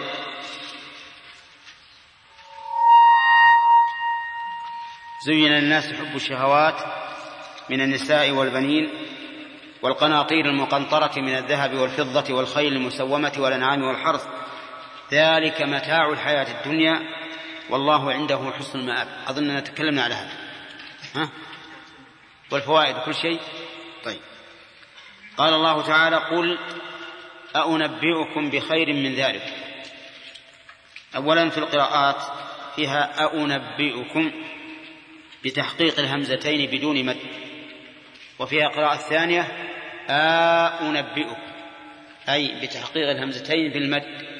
زين للناس حب الشهوات من النساء والبنين والقناطير المقنطرة من الذهب والفضة والخيل المسومة والأنعام والحرث ذلك متاع الحياة الدنيا والله عنده حسن المآب. أظننا تكلمنا على هذا، ها؟ والفوائد كل شيء. طيب، قال الله تعالى: قل أأنبئكم بخير من ذلك. أولا في القراءات فيها أأنبئكم بتحقيق الهمزتين بدون مد، وفيها قراءة ثانية أأنبئكم أي بتحقيق الهمزتين بالمد.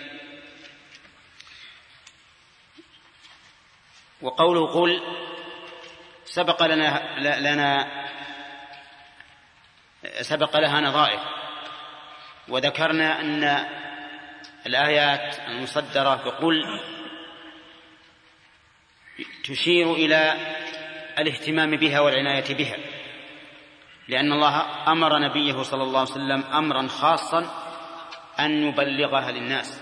وقوله قل سبق لنا, لنا سبق لها نظائر، وذكرنا أن الآيات المصدرة بقل تشير إلى الاهتمام بها والعناية بها، لأن الله أمر نبيه صلى الله عليه وسلم أمرا خاصا أن يبلغها للناس،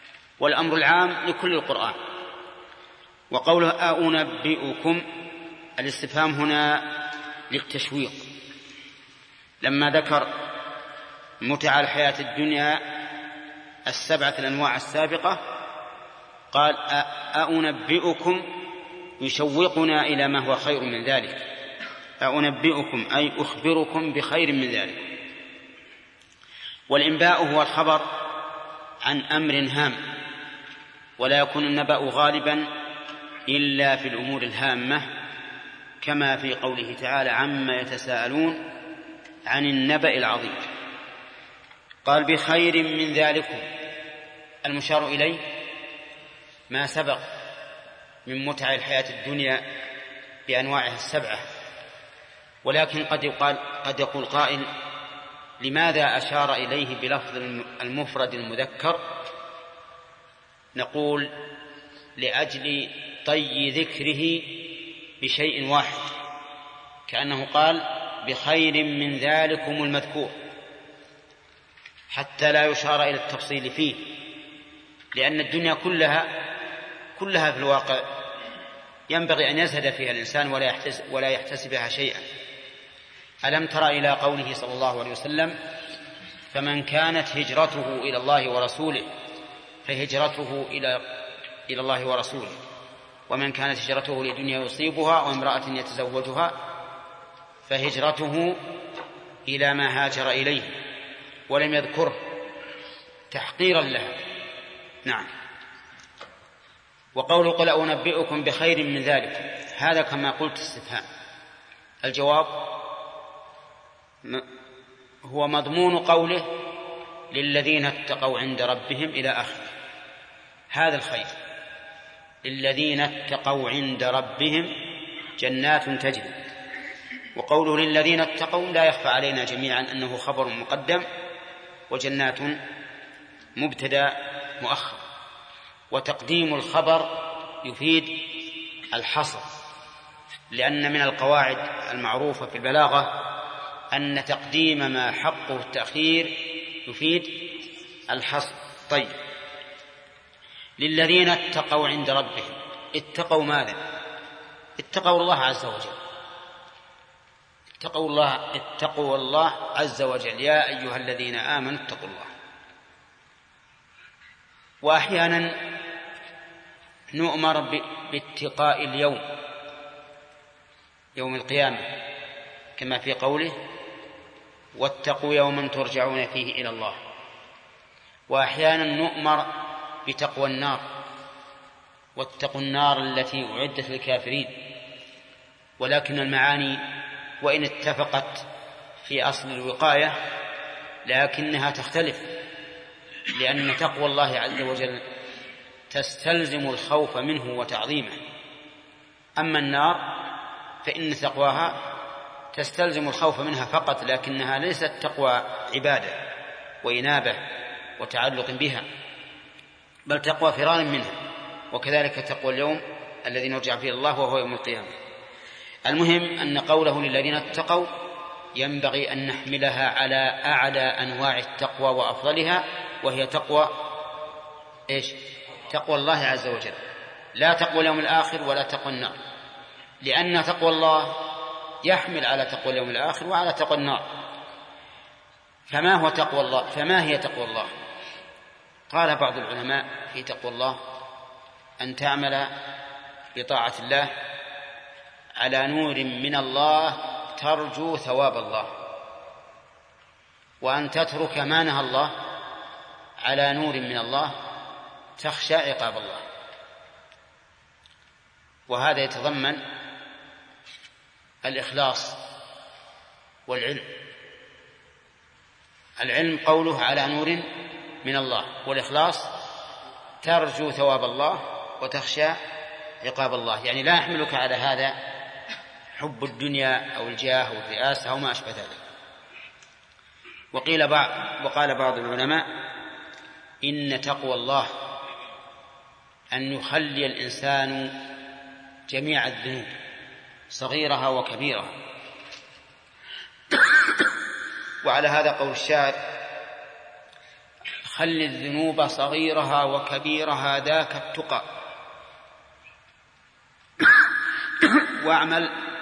والأمر العام لكل القرآن. وقوله أأنبئكم الاستفهام هنا للتشويق، لما ذكر متع الحياة الدنيا السبعة الأنواع السابقة قال أأنبئكم، يشوقنا إلى ما هو خير من ذلك. أأنبئكم أي أخبركم بخير من ذلك. والإنباء هو الخبر عن أمر هام، ولا يكون النبأ غالبا إلا في الأمور الهامة، كما في قوله تعالى عما يتساءلون عن النبأ العظيم. قال بخير من ذلكم، المشار إليه ما سبق من متع الحياة الدنيا بأنواعها السبعة. ولكن قد يقال قد يقول قائل لماذا أشار إليه بلفظ المفرد المذكر؟ نقول لأجل طي ذكره بشيء واحد، كأنه قال بخير من ذلكم المذكور، حتى لا يشار إلى التفصيل فيه، لأن الدنيا كلها كلها في الواقع ينبغي أن يزهد فيها الإنسان ولا يحتسب, ولا يحتسبها شيئا. ألم تر إلى قوله صلى الله عليه وسلم فمن كانت هجرته إلى الله ورسوله فهجرته إلى إلى الله ورسوله، ومن كانت هجرته لدنيا يصيبها وامرأة يتزوجها فهجرته إلى ما هاجر إليه، ولم يذكره تحقيرا لها. نعم. وقوله قل أنبئكم بخير من ذلك، هذا كما قلت استفهام. الجواب هو مضمون قوله للذين اتقوا عند ربهم إلى آخره. هذا الخير للذين اتقوا عند ربهم جنات تجري. وقوله للذين اتقوا لا يخفى علينا جميعا أنه خبر مقدم، وجنات مبتدأ مؤخر، وتقديم الخبر يفيد الحصر، لأن من القواعد المعروفة في البلاغة أن تقديم ما حقه التأخير يفيد الحصر. طيب، للذين اتقوا عند ربهم، اتقوا ماذا؟ اتقوا الله عز وجل، اتقوا الله اتقوا الله عز وجل يا أيها الذين آمنوا اتقوا الله. وأحيانا نؤمر باتقاء اليوم، يوم القيامة، كما في قوله واتقوا يوما ترجعون فيه إلى الله. وأحيانا نؤمر بتقوى النار، واتقوا النار التي أعدت للكافرين. ولكن المعاني وإن اتفقت في أصل الوقاية لكنها تختلف، لأن تقوى الله عز وجل تستلزم الخوف منه وتعظيمه، أما النار فإن تقواها تستلزم الخوف منها فقط، لكنها ليست تقوى عبادة وإنابة وتعلق بها، بل تقوى فرار منها. وكذلك تقوى اليوم الذي نرجع فيه الله وهو يوم القيامة. المهم أن قوله للذين اتقوا ينبغي أن نحملها على أعلى أنواع التقوى وأفضلها، وهي تقوى إيش؟ تقوى الله عز وجل، لا تقوى اليوم الآخر ولا تقوى النار، لأن تقوى الله يحمل على تقوى اليوم الآخر وعلى تقوى النار. فما هو تقوى الله؟ فما هي تقوى الله؟ قال بعض العلماء في تقوى الله أن تعمل بطاعة الله على نور من الله ترجو ثواب الله، وأن تترك ما نهى الله على نور من الله تخشى عقاب الله. وهذا يتضمن الإخلاص والعلم. العلم قوله على نور من الله، والإخلاص ترجو ثواب الله وتخشى عقاب الله، يعني لا يحملك على هذا حب الدنيا أو الجاه أو الرئاسة أو ما أشبه ذلك. وقيل بعض وقال بعض العلماء إن تقوى الله أن يخلي الإنسان جميع الذنوب صغيرها وكبيرها. وعلى هذا قول الشاعر خل الذنوب صغيرها وكبيرها ذاك التقى واعمل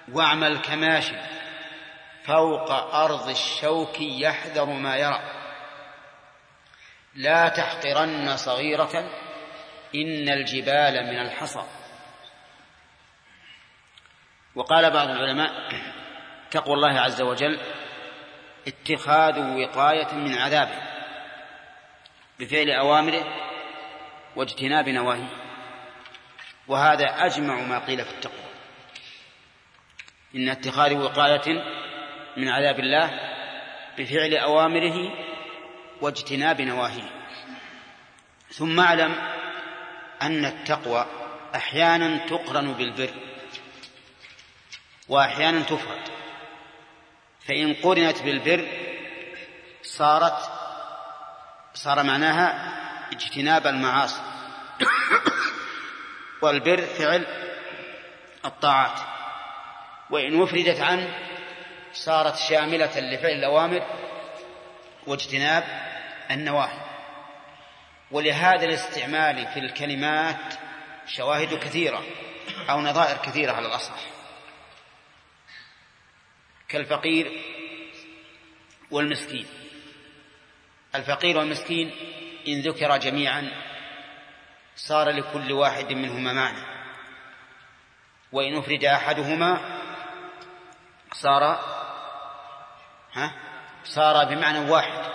واعمل كماشي فوق أرض الشوك يحذر ما يرى لا تحقرن صغيرة إن الجبال من الحصى. وقال بعض العلماء تقوى الله عز وجل اتخاذ وقاية من عذابه بفعل أوامره واجتناب نواهيه، وهذا أجمع ما قيل في التقوى، إن اتخاذ وقاية من عذاب الله بفعل أوامره واجتناب نواهيه. ثم اعلم أن التقوى أحيانا تقرن بالبر وأحيانا تفرد، فإن قرنت بالبر صارت صار معناها اجتناب المعاصي والبر فعل الطاعات، وإن وفردت عنه صارت شاملة لفعل الأوامر واجتناب النواهي. ولهذا الاستعمال في الكلمات شواهد كثيرة أو نظائر كثيرة على الأصح، كالفقير والمسكين. الفقير والمسكين إن ذكر جميعا صار لكل واحد منهما معنى، وإن أفرد أحدهما صار ها صار بمعنى واحد.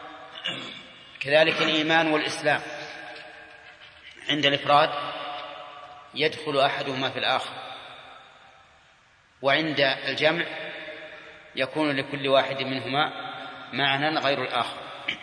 كذلك الإيمان والإسلام عند الإفراد يدخل أحدهما في الآخر، وعند الجمع يكون لكل واحد منهما معنى غير الآخر.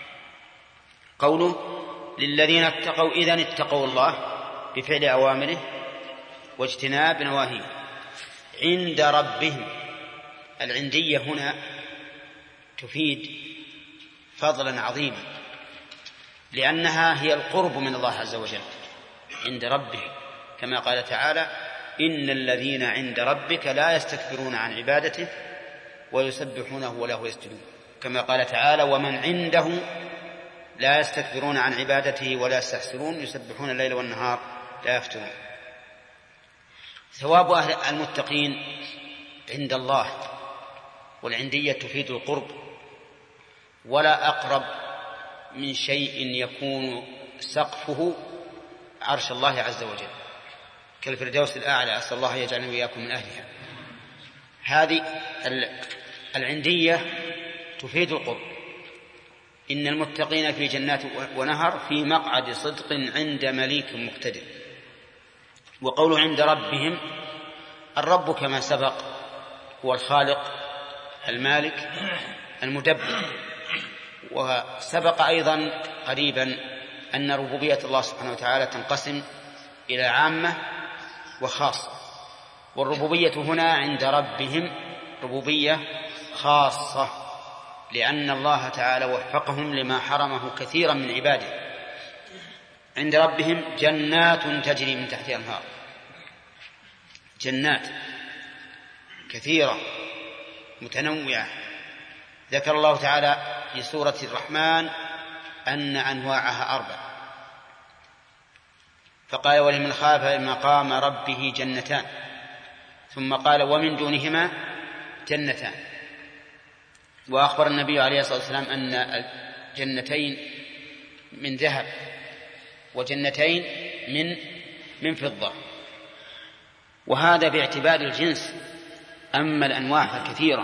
قوله للذين اتقوا إذن اتقوا الله بفعل أوامره واجتناب نواهيه عند ربهم. العندية هنا تفيد فضلا عظيما، لأنها هي القرب من الله عز وجل عند ربهم، كما قال تعالى إن الذين عند ربك لا يستكبرون عن عبادته ويسبحونه وله يسجدون، كما قال تعالى ومن عنده لا يستكبرون عن عبادته ولا يستحسرون يسبحون الليل والنهار لا يفترون. ثواب أهل المتقين عند الله، والعندية تفيد القرب، ولا أقرب من شيء يكون سقفه عرش الله عز وجل كالفردوس الأعلى، أسأل الله يجعلنا وإياكم من أهلها. هذه العندية تفيد القرب. إن المتقين في جنات ونهر في مقعد صدق عند مليك مقتدر. وقوله عند ربهم، الرب كما سبق هو الخالق المالك المدبر. وسبق أيضا قريبا أن ربوبية الله سبحانه وتعالى تنقسم إلى عامة وخاصة، والربوبية هنا عند ربهم ربوبية خاصة، لأن الله تعالى وفقهم لما حرمه كثيرا من عباده. عند ربهم جنات تجري من تحتها الأنهار، جنات كثيرة متنوعة. ذكر الله تعالى في سورة الرحمن أن أنواعها أربع، فقال ولمن خاف مقام ربه جنتان، ثم قال ومن دونهما جنتان. وأخبر النبي عليه الصلاة والسلام أن الجنتين من ذهب وجنتين من من فضة، وهذا باعتبار الجنس. أما الأنواع فكثيرة،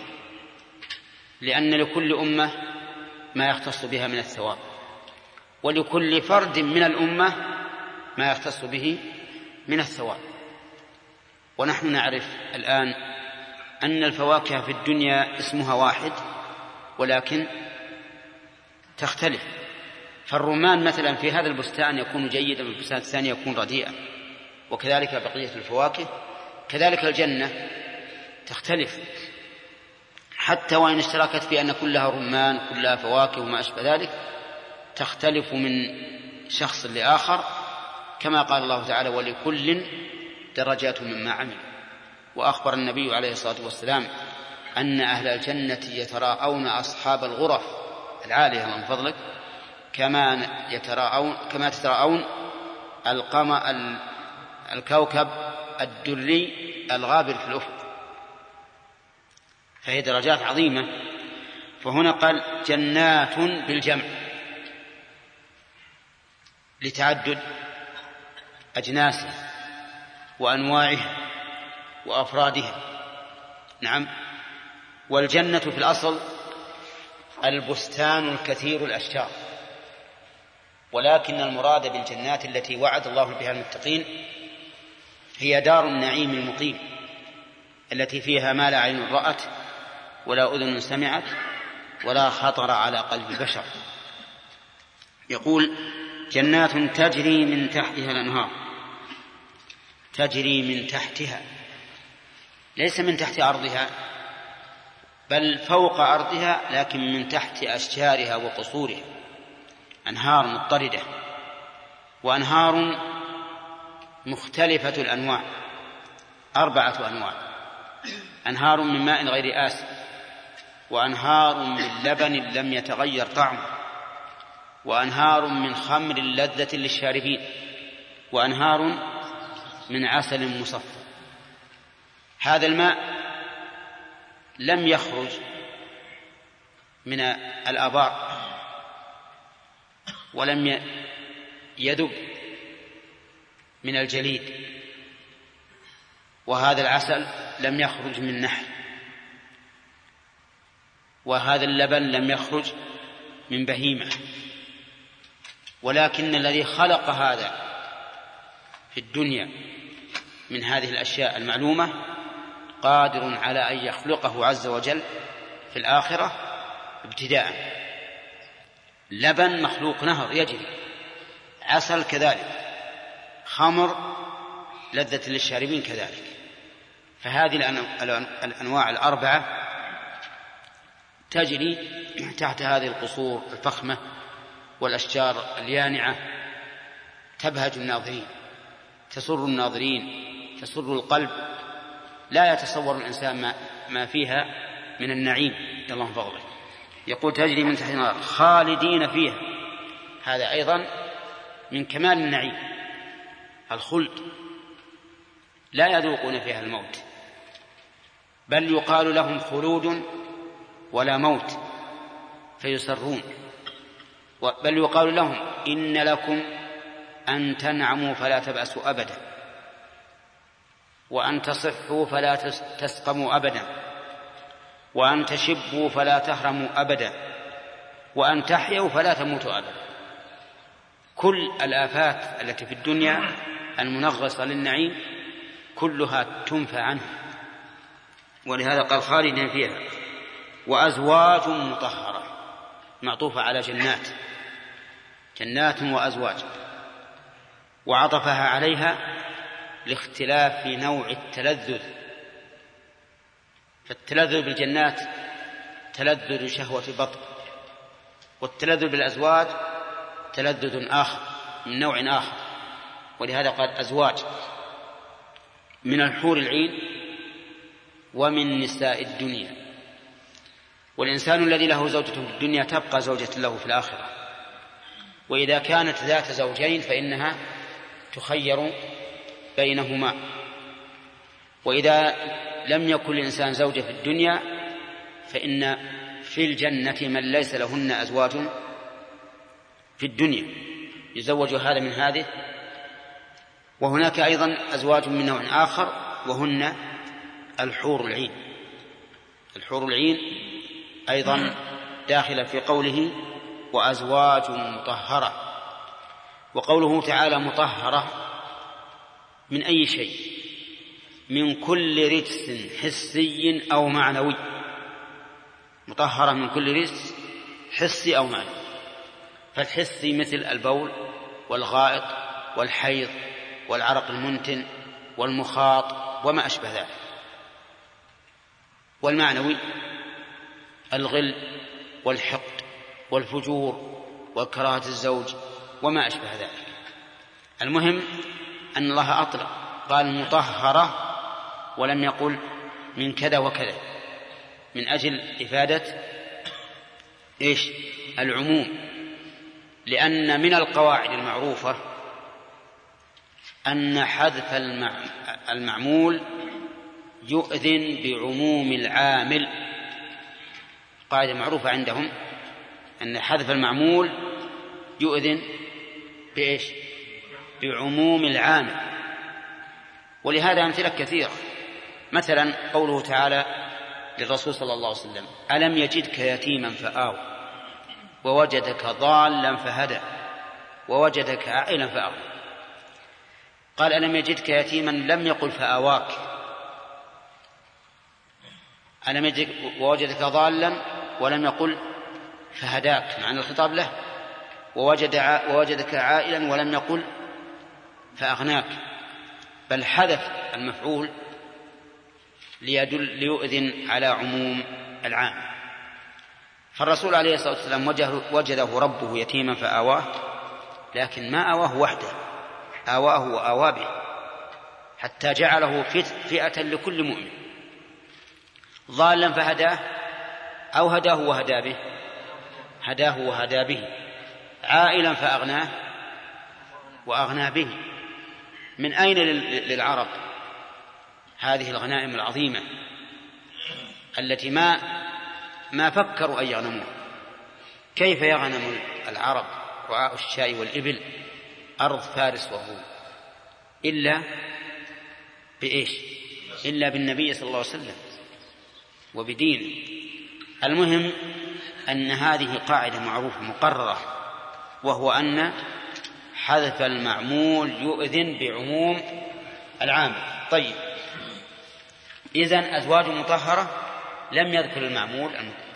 لأن لكل أمة ما يختص بها من الثواب، ولكل فرد من الأمة ما يختص به من الثواب. ونحن نعرف الآن أن الفواكه في الدنيا اسمها واحد ولكن تختلف. فالرمان مثلا في هذا البستان يكون جيدا، في البستان الثاني يكون رديئا، وكذلك بقية الفواكه. كذلك الجنة تختلف، حتى وإن اشتركت في أن كلها رمان كلها فواكه وما أشبه ذلك، تختلف من شخص لآخر، كما قال الله تعالى ولكل درجات مما عمل. وأخبر النبي عليه الصلاة والسلام أن أهل الجنة يتراءون أصحاب الغرف العالية من فضلك كما يتراءون كما تتراءون القمر الكوكب الدري الغابر في الأفق. فهي درجات عظيمة. فهنا قال جنات بالجمع لتعدد أجناسها وأنواعها وأفرادها. نعم. والجنة في الأصل البستان الكثير الأشجار، ولكن المراد بالجنات التي وعد الله بها المتقين هي دار النعيم المقيم التي فيها ما لا عين رأت ولا أذن سمعت ولا خطر على قلب بشر. يقول جنات تجري من تحتها الأنهار، تجري من تحتها، ليس من تحت أرضها بل فوق أرضها، لكن من تحت أشجارها وقصورها. أنهار مضطردة، وأنهار مختلفة الأنواع، أربعة أنواع: أنهار من ماء غير آسن، وأنهار من لبن لم يتغير طعمه، وأنهار من خمر لذة للشاربين، وأنهار من عسل مصفى. هذا الماء لم يخرج من الآبار ولم يذب من الجليد، وهذا العسل لم يخرج من نحل، وهذا اللبن لم يخرج من بهيمة، ولكن الذي خلق هذا في الدنيا من هذه الأشياء المعلومة قادر على أن يخلقه عز وجل في الآخرة ابتداء. لبن مخلوق نهر يجري، عسل كذلك، خمر لذة للشاربين كذلك. فهذه الأنواع الأربعة تجري تحت هذه القصور الفخمة والأشجار اليانعة، تبهج الناظرين، تسر الناظرين، تسر القلب، لا يتصور الإنسان ما, ما فيها من النعيم. الله فضله. يقول تجري من تحت النار خالدين فيها، هذا أيضا من كمال النعيم، الخلد، لا يذوقون فيها الموت، بل يقال لهم خلود ولا موت فيسرون، بل يقال لهم إن لكم أن تنعموا فلا تبأسوا أبدا، وأن تصحوا فلا تسقموا أبدا، وأن تشبوا فلا تهرموا أبدا، وأن تحيوا فلا تموتوا أبدا. كل الآفات التي في الدنيا المنغصة للنعيم كلها تنفى عنه، ولهذا قال خالدين فيها. وأزواج مطهرة معطوفة على جنات، جنات وأزواج، وعطفها عليها لاختلاف نوع التلذذ. فالتلذذ بالجنات تلذذ شهوة البطن، والتلذذ بالأزواج تلذذ آخر من نوع آخر، ولهذا قال أزواج من الحور العين ومن نساء الدنيا. والإنسان الذي له زوجة في الدنيا تبقى زوجة له في الآخرة، وإذا كانت ذات زوجين فإنها تخير بينهما. وإذا لم يكن الإنسان زوجة في الدنيا فإن في الجنة من ليس لهن أزواج في الدنيا يزوج هذا من هذه. وهناك أيضا أزواج من نوع آخر وهن الحور العين. الحور العين أيضا داخلة في قوله وأزواج مطهرة. وقوله تعالى مطهرة من أي شيء؟ من كل رجس حسي أو معنوي. مطهرة من كل رجس حسي أو معنوي. فالحسي مثل البول والغائط والحيض والعرق المنتن والمخاط وما أشبه ذلك. والمعنوي الغل والحقد والفجور وكراهة الزوج وما أشبه ذلك. المهم أن الله أطلق قال مطهرة ولم يقل من كذا وكذا، من أجل إفادة إيش؟ العموم. لأن من القواعد المعروفة أن حذف المعمول يؤذن بعموم العامل قاعدة معروفة عندهم أن حذف المعمول يؤذن بإيش؟ بعموم العامل. ولهذا أمثلة كثيرة، مثلا قوله تعالى للرسول صلى الله عليه وسلم: ألم يجدك يتيما فآوى ووجدك ضالا فهدى ووجدك عائلا فأغنى. قال ألم يجدك يتيما، لم يقل فآواك. ألم يجدك ووجدك ضالا ولم يقل فهداك، مع أن الخطاب له. ووجد ووجدك عائلا ولم يقل فأغناك، بل حذف المفعول ليدل ليؤذن على عموم العام. فالرسول عليه الصلاة والسلام وجده ربه يتيما فآواه، لكن ما آواه وحده، آواه وآوى به، حتى جعله فئة لكل مؤمن. ضالا فهداه أو هداه وهدى به؟ هداه وهدى به. عائلا فأغناه وأغنى به. من أين للعرب هذه الغنائم العظيمة التي ما ما فكروا أن يغنموها؟ كيف يغنم العرب رعاء الشاء والإبل أرض فارس والروم إلا بإيش؟ إلا بالنبي صلى الله عليه وسلم وبدينه. المهم أن هذه قاعدة معروفة مقررة، وهو أن حذف المعمول يؤذن بعموم العام. طيب، إذن أزواج مطهرة لم يذكر المعمول،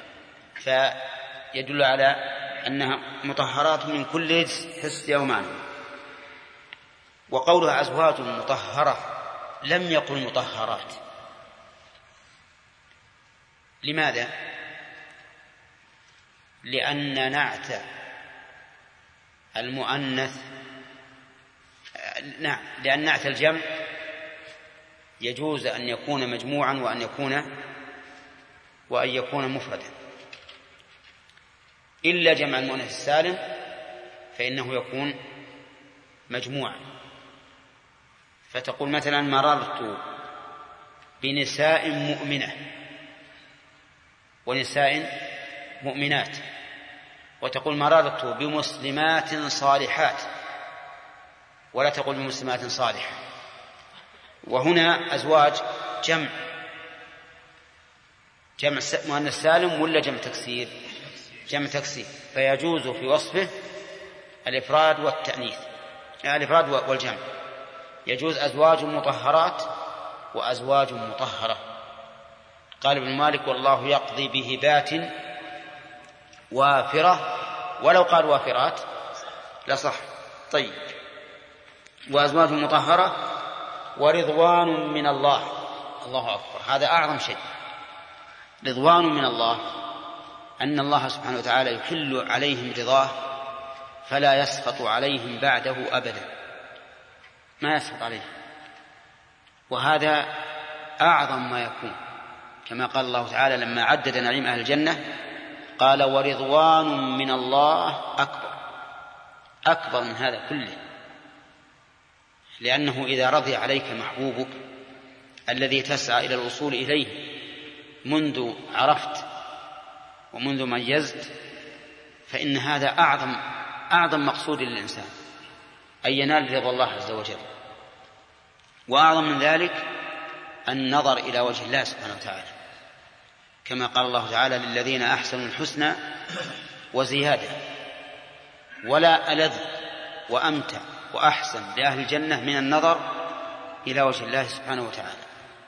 فيدل على أنها مطهرات من كل حس يومان. وقولها أزواج مطهرة لم يقل مطهرات. لماذا؟ لأن نعت المؤنث نعم لأن نعت الجمع يجوز أن يكون مجموعا وأن يكون وأن يكون مفردا، إلا جمع المؤنث السالم فإنه يكون مجموعا. فتقول مثلا: مررت بنساء مؤمنة ونساء مؤمنات، وتقول مررت بمسلمات صالحات، ولا تقول بمسلمات صالحة. وهنا أزواج جمع جمع مؤنث سالم ولا جمع تكسير؟ جمع تكسير، فيجوز في وصفه الإفراد والتأنيث، الإفراد والجمع. يجوز أزواج مطهرات وأزواج مطهرة. قال ابن مالك: والله يقضي بهبات وافرة، ولو قال وافرات لصح. طيب، وأزواج مطهرة ورضوان من الله. الله أكبر، هذا أعظم شيء. رضوان من الله، أن الله سبحانه وتعالى يحل عليهم رضاه فلا يسخط عليهم بعده أبدا، ما يسخط عليهم. وهذا أعظم ما يكون، كما قال الله تعالى لما عدد نعيم أهل الجنة قال: ورضوان من الله أكبر. أكبر من هذا كله، لأنه إذا رضي عليك محبوبك الذي تسعى إلى الوصول إليه منذ عرفت ومنذ ميزت، فإن هذا أعظم أعظم مقصود للإنسان، أن ينال رضا الله عز وجل. وأعظم من ذلك النظر إلى وجه الله سبحانه وتعالى، كما قال الله تعالى: للذين أحسنوا الحسنى وزيادة. ولا ألذ وأمتع وأحسن لأهل الجنة من النظر إلى وجه الله سبحانه وتعالى.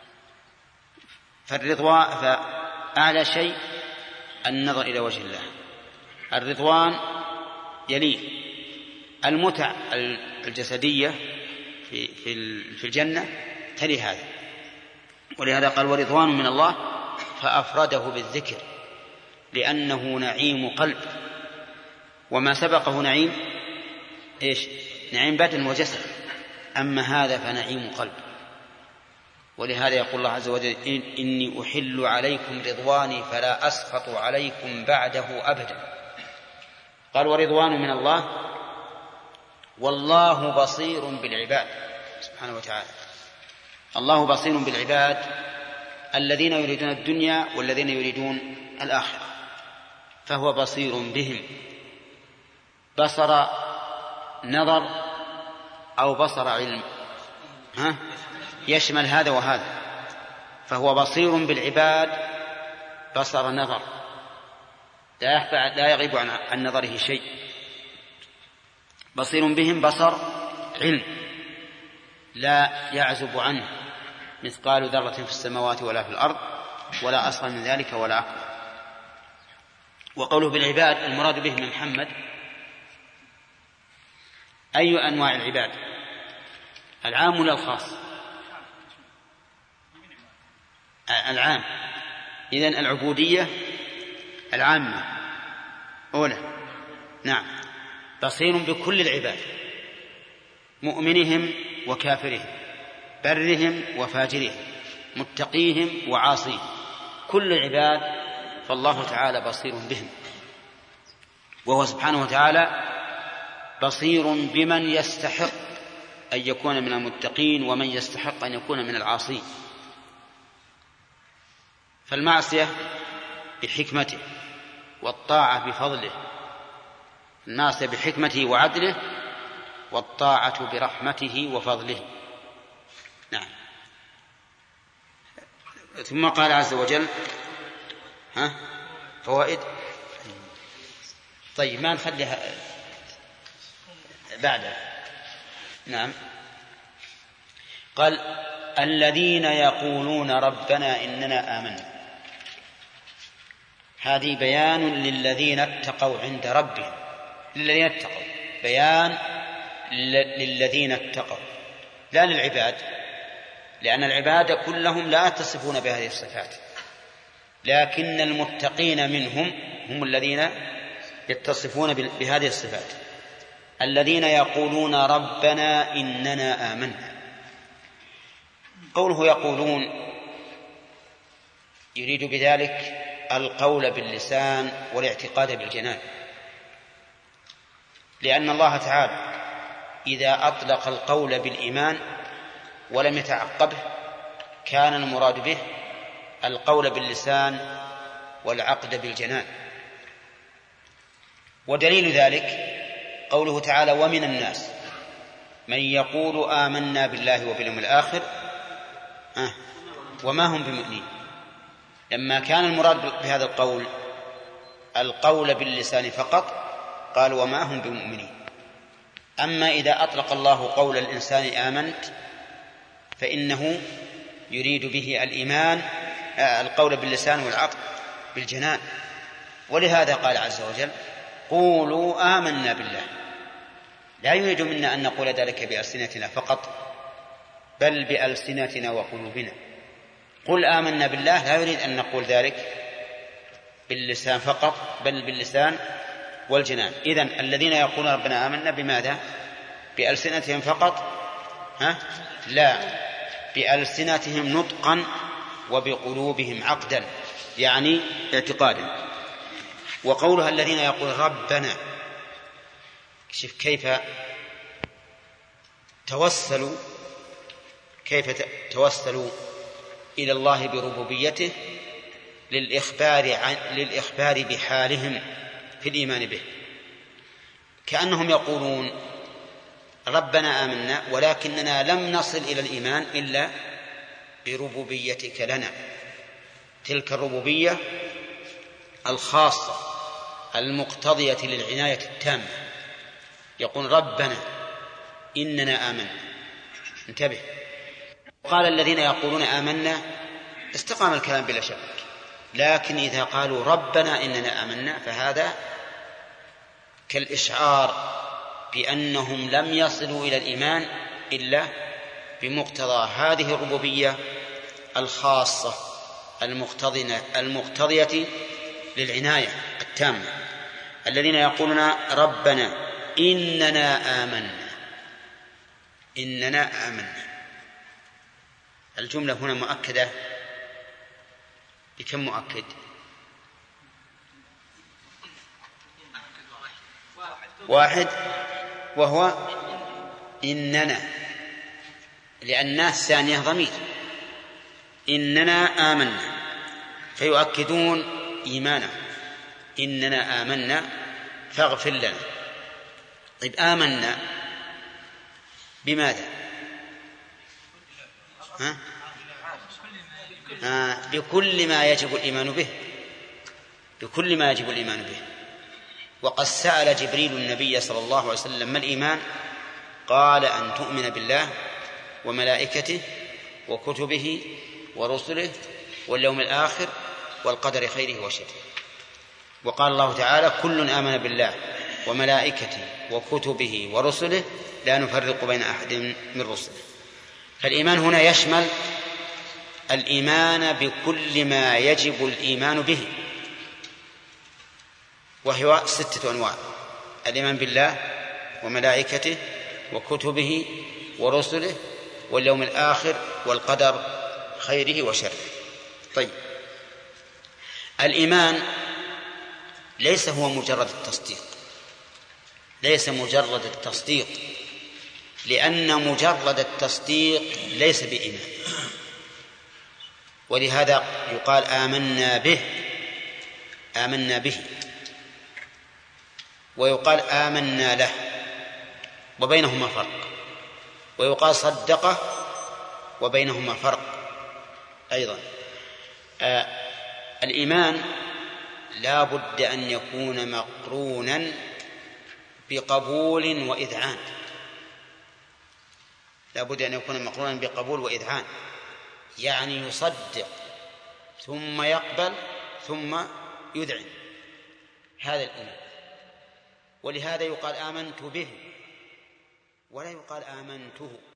فالرضوان فأعلى شيء النظر إلى وجه الله. الرضوان يليه المتع الجسدية في في الجنة تلي هذا، ولهذا قال: ورضوان من الله، فأفرده بالذكر لأنه نعيم قلب. وما سبقه نعيم إيش؟ نعيم بدن وجسد، أما هذا فنعيم قلب. ولهذا يقول الله عز وجل: إني أحل عليكم رضواني فلا أسخط عليكم بعده أبدا. قال: ورضوان من الله، والله بصير بالعباد سبحانه وتعالى. الله بصير بالعباد الذين يريدون الدنيا والذين يريدون الآخرة. فهو بصير بهم. بصر نظر أو بصر علم، ها؟ يشمل هذا وهذا. فهو بصير بالعباد بصر نظر، لا يغيب عن نظره شيء. بصير بهم بصر علم، لا يعزب عنه مثقال ذرة في السماوات ولا في الأرض ولا أصغر من ذلك ولا أكبر. وقوله بالعباد المراد به من محمد أي أنواع العباد؟ العام ولا الخاص؟ العام. إذن العبودية العامة أولى. نعم، بصير بكل العباد، مؤمنهم وكافرهم، برهم وفاجرهم، متقيهم وعاصيهم، كل العباد فالله تعالى بصير بهم. وهو سبحانه وتعالى بصير بمن يستحق أن يكون من المتقين ومن يستحق أن يكون من العاصين. فالمعصية بحكمته والطاعة بفضله، المعصية بحكمته وعدله والطاعة برحمته وفضله. نعم. ثم قال عز وجل ها فوائد. طيب ما نخليها بعد. نعم. قال الذين يقولون ربنا إننا آمنا، هذه بيان للذين اتقوا عند ربهم، للذين اتقوا، بيان للذين اتقوا لا للعباد، لأن العباد كلهم لا يتصفون بهذه الصفات، لكن المتقين منهم هم الذين يتصفون بهذه الصفات. الذين يقولون ربنا إننا آمنا، قوله يقولون يريد بذلك القول باللسان والاعتقاد بالجنان، لأن الله تعالى إذا أطلق القول بالإيمان ولم يتعقبه كان المراد به القول باللسان والعقد بالجنان. ودليل ذلك قوله تعالى ومن الناس من يقول آمنا بالله وباليوم الآخر آه وما هم بمؤمنين. لما كان المراد بهذا القول القول باللسان فقط قال وما هم بمؤمنين. أما إذا أطلق الله قول الإنسان آمنت فإنه يريد به الإيمان آه القول باللسان والعقد بالجنان. ولهذا قال عز وجل قولوا آمنا بالله، لا يريد منا أن نقول ذلك بألسنتنا فقط بل بألسنتنا وقلوبنا. قل آمنا بالله لا يريد أن نقول ذلك باللسان فقط بل باللسان والجنان. إذن الذين يقولون ربنا آمنا بماذا؟ بألسنتهم فقط؟ ها؟ لا، بألسنتهم نطقا وبقلوبهم عقدا، يعني اعتقادا. وقولها الذين يقول ربنا، شوف كيف توسلوا، كيف توسلوا إلى الله بربوبيته للإخبار عن للإخبار بحالهم في الإيمان به، كأنهم يقولون ربنا آمنا ولكننا لم نصل إلى الإيمان إلا بربوبيتك لنا، تلك الربوبية الخاصة المقتضية للعناية التامة. يقول ربنا إننا آمنا، انتبه. قال الذين يقولون آمنا استقام الكلام بلا شك، لكن إذا قالوا ربنا إننا آمنا فهذا كالإشعار بأنهم لم يصلوا إلى الإيمان إلا بمقتضى هذه الربوبية الخاصة المقتضية للعناية التامة. الذين يقولون ربنا إننا آمنا، إننا آمنا، الجملة هنا مؤكدة بكم مؤكد؟ واحد، وهو إننا، لأن الثانية ضمير، إننا آمنا، فيؤكدون إيمانه إننا آمنا فاغفر لنا. طيب آمنا بماذا؟ ها؟ آه بكل ما يجب الإيمان به، بكل ما يجب الإيمان به. وقد سأل جبريل النبي صلى الله عليه وسلم ما الإيمان؟ قال أن تؤمن بالله وملائكته وكتبه ورسله واليوم الآخر والقدر خيره وشره. وقال الله تعالى كل آمن بالله وملائكته وكتبه ورسله لا نفرق بين أحد من رسله. فالإيمان هنا يشمل الإيمان بكل ما يجب الإيمان به، وهي ستة أنواع: الإيمان بالله وملائكته وكتبه ورسله واليوم الآخر والقدر خيره وشره. طيب، الإيمان ليس هو مجرد التصديق، ليس مجرد التصديق، لأن مجرد التصديق ليس بإيمان. ولهذا يقال آمنا به، آمنا به، ويقال آمنا له، وبينهما فرق. ويقال صدقه، وبينهما فرق أيضا. آه الإيمان لا بد أن يكون مقرونا بقبول وإذعان، لا بد أن يكون مقرونا بقبول وإذعان، يعني يصدق ثم يقبل ثم يذعن، هذا الإيمان. ولهذا يقال آمنت به ولا يقال آمنته.